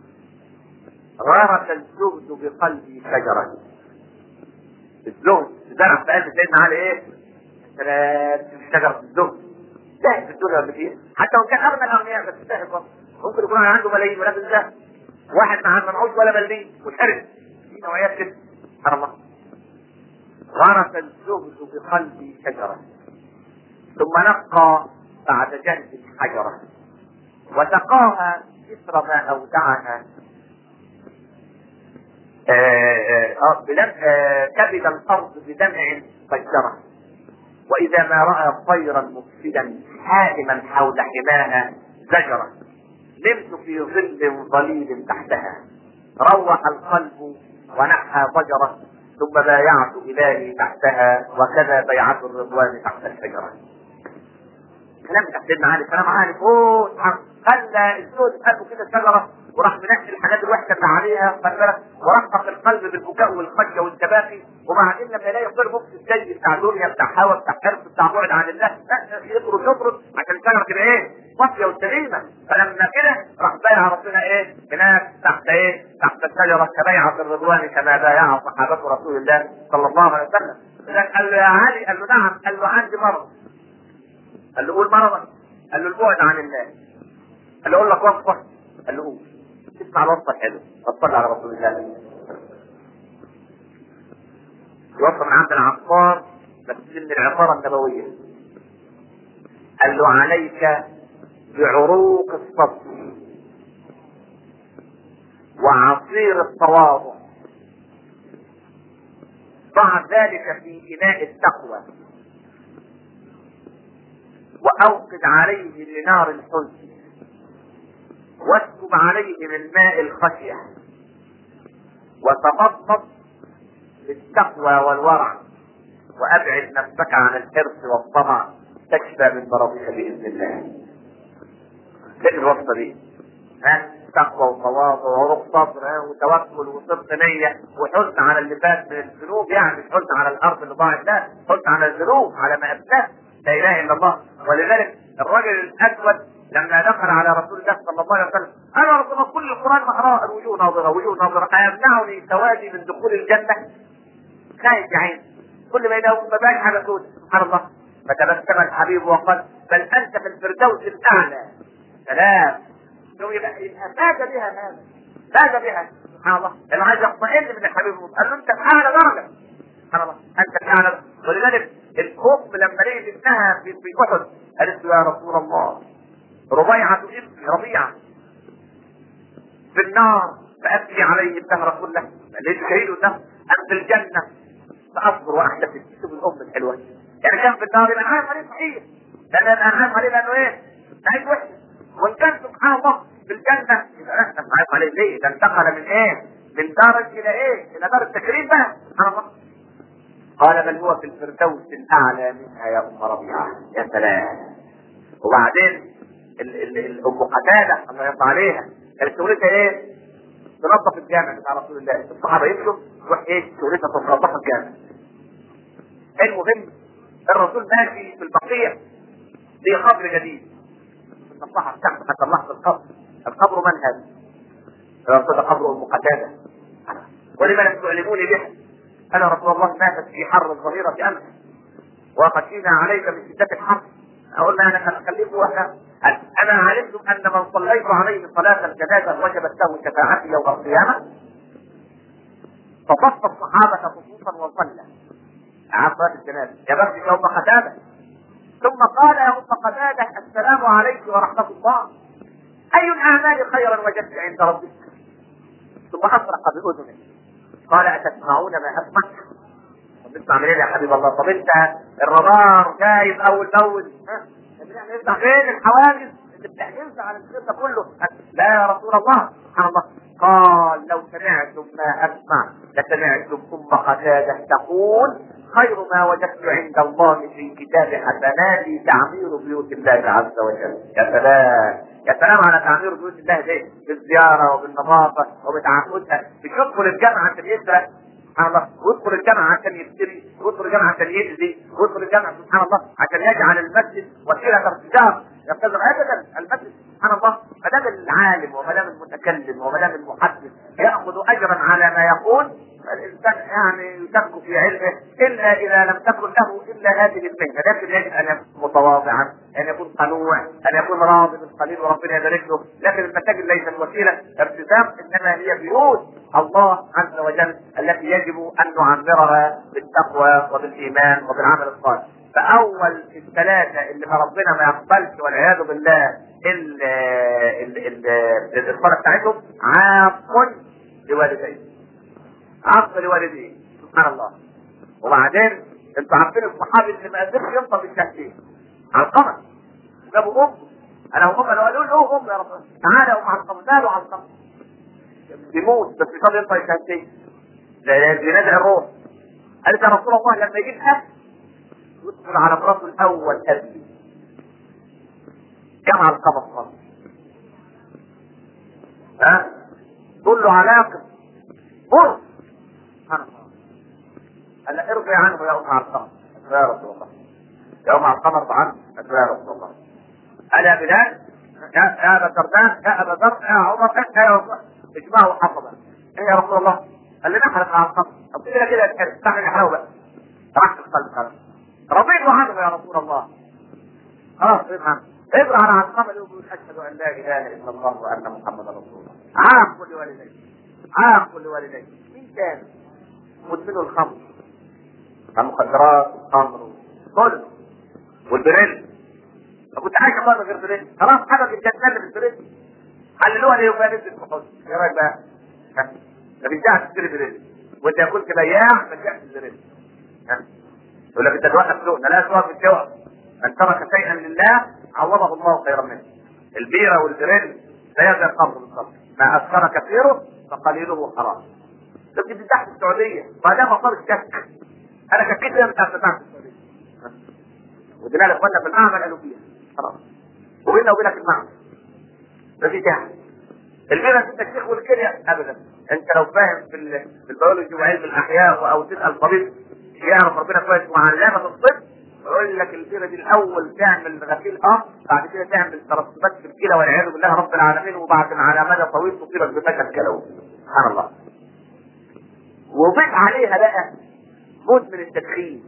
غرس الزهد بقلبي شجرة. الزهد زرع في قلب سيدنا علي ايه؟ شجرة الزهد. زاهد في الدنيا ولا فيها؟ حتى لو كان اغنى الاغنياء بس زاهد برضه. ممكن يكون عنده ملايين ولكن زاهد. واحد ما معهوش ولا مليم وشرد. في نوعيات كده. سبحان الله. غرس الزهد بقلبي شجرة. ثم نقى بعد جهد الحجرة. وسقاها كسر ما اودعها كبد الارض بدمع فجره. واذا ما راى طيرا مفسدا هائما حول حماها زجره. نمت في ظل ظليل تحتها روح القلب ونحى ضجره. ثم بايعت الهي تحتها وكذا بيعه الرضوان تحت الشجره. كلام سيدنا علي كلام عالي فوق خلى الزهد في قلبه كده شجره وراح منقي الحاجات الوحشه اللي عليها ورقق القلب بالبكاء والخشيه والتباكي. وبعدين لما يلاقي غير مبسط الجاي بتاع دنيا بتاع هوى بتاع حرص بتاع بعد عن الله يطرد يطرد عشان الشجره كده ايه؟ صافيه وسليمه. فلما كده راح بايع ربنا ايه؟ هناك تحت ايه؟ تحت الشجره كبيعه الرضوان كما بايع صحابه رسول الله صلى الله عليه وسلم. قال له يا علي قال له نعم قال له عندي مرض. قال له قول مرضك. قال له البعد عن الله. قال له اقول لك وصفه. قال له قول. اسمع الوصفه الحلوه اطلع على رسول الله. الوصفه من عند العطار بس من العطاره النبويه. قال له عليك بعروق الصبر وعصير التواضع. ضع ذلك في اناء التقوى واوقد عليه لنار الحزن واسكب عليه من ماء الخشيه وتفضل بالتقوى والورع وابعد نفسك عن الحرص والطمع تكفى من مرضك باذن الله. لكن الوصفه دي ها تقوى وتواضع وعروق صبر وتوكل وصدق نيه وحزن على اللي فات من الذنوب يعني مش حزن على الارض اللي ضاعت لا حزن على الذنوب على ما افناه لا اله الا الله. ولذلك الرجل الاسود لما دخل على رسول الله صلى الله عليه وسلم انا رسول الله كل القران مقراه الوجوه ناظره وجوه ناظره ايمنعني سوادي من دخول الجنه. خايف يا عين كل ما يداوم مباش على سود سبحان الله. فتبسم الحبيب وقال بل انت في الفردوس الاعلى. سلام. يبقى فاز بها هذا فاز بها سبحان الله. انا عايز اطمئن من الحبيب قال له انت في اعلى درجه سبحان الله انت في اعلى درجه. ولذلك الام لما لقيت ابنها في في احد قالت له يا رسول الله ربيعه ابني ربيعه في النار فابكي عليه الدهر كله ليس شهيد له ام في الجنه فاصبر واحتسب. شوف الام الحلوه يعني كان في النار يبقى عارف عليه صحيح لان انا عارف عليه لانه ايه؟ عايز وحده. وان كان سبحان الله في الجنه يبقى احنا عارف عليه ليه؟ ده انتقل من ايه؟ من دار الى ايه؟ الى دار التكريم بقى سبحان الله. قال بل هو في الفردوس الاعلى منها يا ام ربيعه. يا سلام. وبعدين الام قتاده الله يرضى عليها كانت شغلتها ايه؟ تنظف الجامع بتاع رسول الله. الصحابه يمشوا تروح ايه؟ شغلتها تنظف الجامع. المهم الرسول ماشي في البقيع في قبر جديد الصحابه تحت حتى اللحظه القبر. القبر من هذا؟ الرسول قبر ام قتاده. ولما لم تعلموني به؟ انا رسول الله ماتت في حر الظهيره امس وخشينا عليك من شده الحر. قلنا انا خليكم واحنا انا علمت ان من صليت عليه صلاه الجنازه وجبت له شفاعتي يوم القيامه. فصف الصحابه خصوصا وصلى على صلاه الجنازه يا بخت يوم قتاده. ثم قال يا ام قتاده السلام عليك ورحمه الله اي الاعمال خيرا وجدت عند ربك؟ ثم اطرق باذنه قال اتسمعون ما اسمع؟ طب نسمع منين يا حبيب الله؟ طب انت الرادار جايب اول باول ها؟ نسمع فين الحواجز اللي بتحجزنا على الخير ده كله؟ لا يا رسول الله سبحان الله قال لو سمعتم ما أسمع لسمعتم أم قتادة تقول خير ما وجدت عند الله في كتاب حسناتي تعمير بيوت الله عز وجل. يا سلام يا سلام على تعمير بيوت الله دي بالزيارة وبالنظافة وبتعهدها. مش يدخل الجامعة عشان يسرق سبحان الله، ويدخل الجامعة عشان يشتري، ويدخل الجامعة عشان يأذي، ويدخل الجامعة سبحان الله عشان يجعل المسجد وسيلة ارتجاع يرتجع. ابدا المسجد سبحان الله ما دام العالم وما دام المتكلم وما دام المحدث يأخذ أجرا على ما يقول، الإنسان يعني يشك في علمه إلا إذا لم تكن له إلا هذه المهنة. لكن يجب أن يكون متواضعا، أن يكون قنوع، أن يكون راضي بالقليل وربنا يبارك له. لكن المساجد ليست وسيلة ارتزاق، إنما هي بيوت الله عز وجل التي يجب أن نعمرها بالتقوى وبالإيمان وبالعمل الصالح. فأول الثلاثة اللي ما ربنا ما يقبلش والعياذ بالله الصلاة بتاعتهم عاق لوالديه، عاق لوالديه سبحان الله. وبعدين انتوا عارفين الصحابي اللي ما قدرش ينطق بالشهادتين على القمر جابوا امه، انا وامه لو قالوا له امه يا رب تعالى ومع القمر قالوا على القمر يموت بس مش قادر ينطق الشهادتين ينادي الروح. قالت يا رسول الله لما يجيب اكل يدخل على مراته الاول قبلي كم على القمر خالص ها تقول له علاقه بر سبحان الله. قال ارجع عنه يا ام على القمر يا رسول الله، يا ام على القمر عنه يا رسول الله. قال يا بلال يا يا ابا الدرداء يا ابا ذر يا عمر يا عمر اجمعوا حطبا ايه يا رسول الله. قال لي نحرق على القمر. طب كده كده استحي نحرقه بقى. راح القلب خلاص رضيت عنه يا رسول الله. خلاص رضيت عنه. ابرع على القمر يقول اشهد ان لا اله الا الله وان محمدا رسول الله. عاق لوالديه، عاق لوالديه. مين كان مدمن الخمر المخدرات الخمر كله والبريل؟ كنت حاجه بره غير بريل خلاص حدث الجنه بالبريل حللوها ليه وبقى نزل في حوض. ايه رايك بقى؟ ما بينفعش تشتري بريل وانت ياكل بياع ما تبيعش البريل. يقول لك انت توقف سوق لا توقف الجوع. من ترك شيئا لله عوضه الله خيرا منه. البيره والبريل زي الخمر بالظبط، ما اثر كثيره فقليله حرام. لكن دي تحت السعوديه ما دام صار الشك. انا شكيت ليه انت فتحت السعوديه ودينا لاخواننا في المعمل قالوا فيها خلاص وبيننا وبينك المعمل ما في داعي. البيره انت الشيخ والكليه ابدا. انت لو فاهم في البيولوجي وعلم الاحياء او تسال طبيب يعرف ربنا كويس وعلامه الطب يقول لك البيره دي الاول تعمل غسيل اه بعد كده تعمل ترسبات في الكلى والعياذ بالله رب العالمين، وبعد على مدى طويل تصيبك بفشل كلوي سبحان الله. وضيف عليها بقى مدمن التدخين.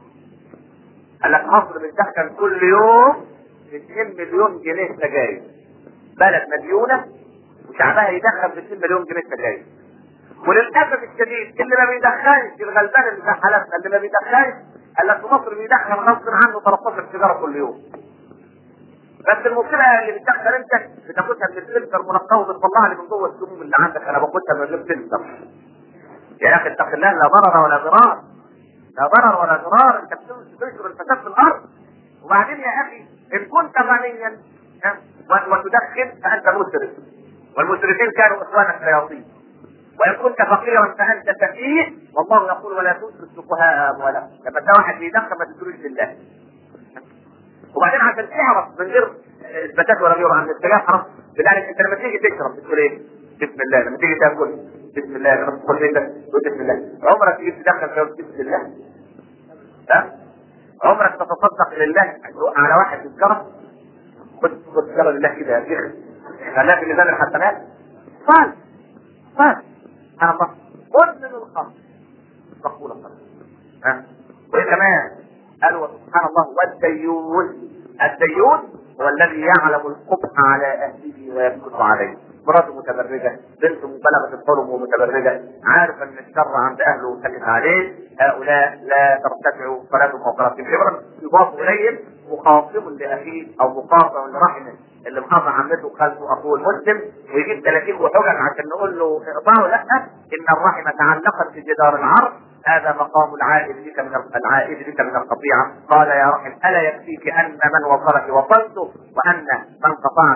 قال لك مصر بتدخن كل يوم اثنين مليون جنيه سجاير. بلد مديونه وشعبها يدخن ب اثنين مليون جنيه سجاير. وللاسف الشديد اللي ما بيدخنش الغلبان اللي زي حالتنا اللي ما بيدخنش قال لك في مصر بيدخن غصب عنه ثلاثة عشر سيجاره كل يوم. بس المشكله اللي بتدخن انت بتاخدها من الفلتر منقاه وبتطلع لي من جوه السموم اللي عندك. انا باخدها من غير فلتر. يا اخي اتق الله لا ضرر ولا ضرار، لا ضرر ولا ضرار. انت بتنشر الفساد في الارض. وبعدين يا اخي ان كنت غنيا وتدخن فانت مسرف، والمسرفين كانوا اخوان الشياطين. وان كنت فقيرا فانت سفيه، والله يقول ولا تؤتوا السفهاء اموالهم. لما تلاقي واحد بيدخن ما تدلوش لله. وبعدين عشان تعرف من غير اثباتات ولا غيره عن السجاير حرام، بالله انت لما تيجي تشرب بتقول ايه؟ بسم الله. لما تيجي تاكل بسم الله. لما تدخل بيتك تقول بسم الله. عمرك تيجي تدخل في بسم الله؟ ها؟ عمرك تتصدق لله على واحد تذكره؟ خد خد تذكره لله كده يا شيخ خليها في ميزان الحسنات. صال صال سبحان الله. مدمن الخمر مقبول الخمر. ها؟ وايه كمان؟ قالوا سبحان الله والديون. الديون هو الذي يعلم القبح على اهله ويسكت عليه. مراته متبرجه، بنته بلغت الحلم ومتبرجه، عارف ان الشر عند اهله وسكت عليه. هؤلاء لا ترتفع صلاتهم وصلاتهم كبرا يضاف اليهم مخاصم لاخيه او مقاطع لرحمه اللي محافظ عمته وخالته اخوه المسلم، ويجيب ثلاثين وحجج عشان نقول له اقطعه. لا، ان الرحمه تعلقت في جدار العرض. هذا مقام العائد بك من العائد بك من القطيعه. قال يا رحم الا يكفيك ان من وصلك وصلته وان من قطعك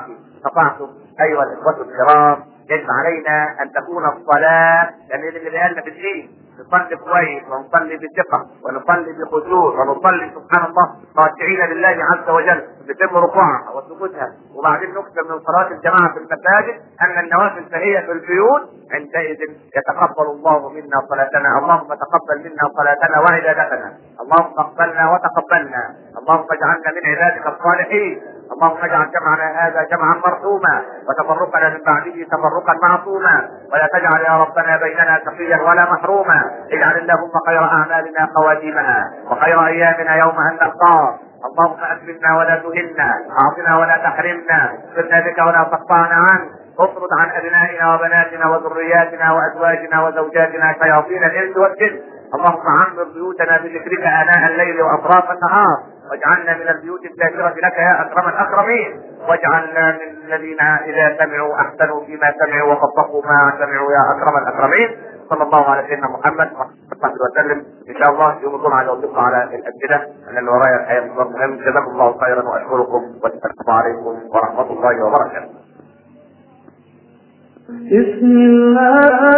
استطعتم ايها الاخوه الكرام يجب علينا ان تكون الصلاه يعني اللي بيقالنا في الدين نصلي كويس ونصلي بثقه ونصلي بخشوع ونصلي سبحان الله خاشعين لله عز وجل نتم ركوعها وسجودها وبعدين نكثر من صلاه الجماعه في المساجد. اما النوافل فهي في البيوت عندئذ يتقبل الله منا صلاتنا. اللهم تقبل منا صلاتنا وعبادتنا. اللهم اقبلنا وتقبلنا. اللهم اجعلنا من عبادك الصالحين. اللهم اجعل جمعنا هذا جمعا مرحوما وتفرقنا من بعده تفرقا معصوما ولا تجعل يا ربنا بيننا شقيا ولا محروما. اجعل اللهم خير اعمالنا خواتيمها وخير ايامنا يوم ان نلقاك. اللهم اكرمنا ولا تهنا اعطنا ولا تحرمنا سرنا بك ولا تقطعنا عنك. اطرد عن ابنائنا وبناتنا وذرياتنا وازواجنا وزوجاتنا شياطين الانس والجن. اللهم عمر بيوتنا بذكرك اناء الليل واطراف النهار واجعلنا من البيوت الذاكرة لك يا اكرم الاكرمين. واجعلنا من الذين اذا سمعوا احسنوا فيما سمعوا وطبقوا ما سمعوا يا اكرم الاكرمين. صلى الله على سيدنا محمد وصحبه وسلم. ان شاء الله يوم الجمعه نوافق على الاسئله لان اللي ورايا الحقيقه مشوار مهم. جزاكم الله خيرا واشكركم والسلام عليكم ورحمه الله وبركاته. بسم الله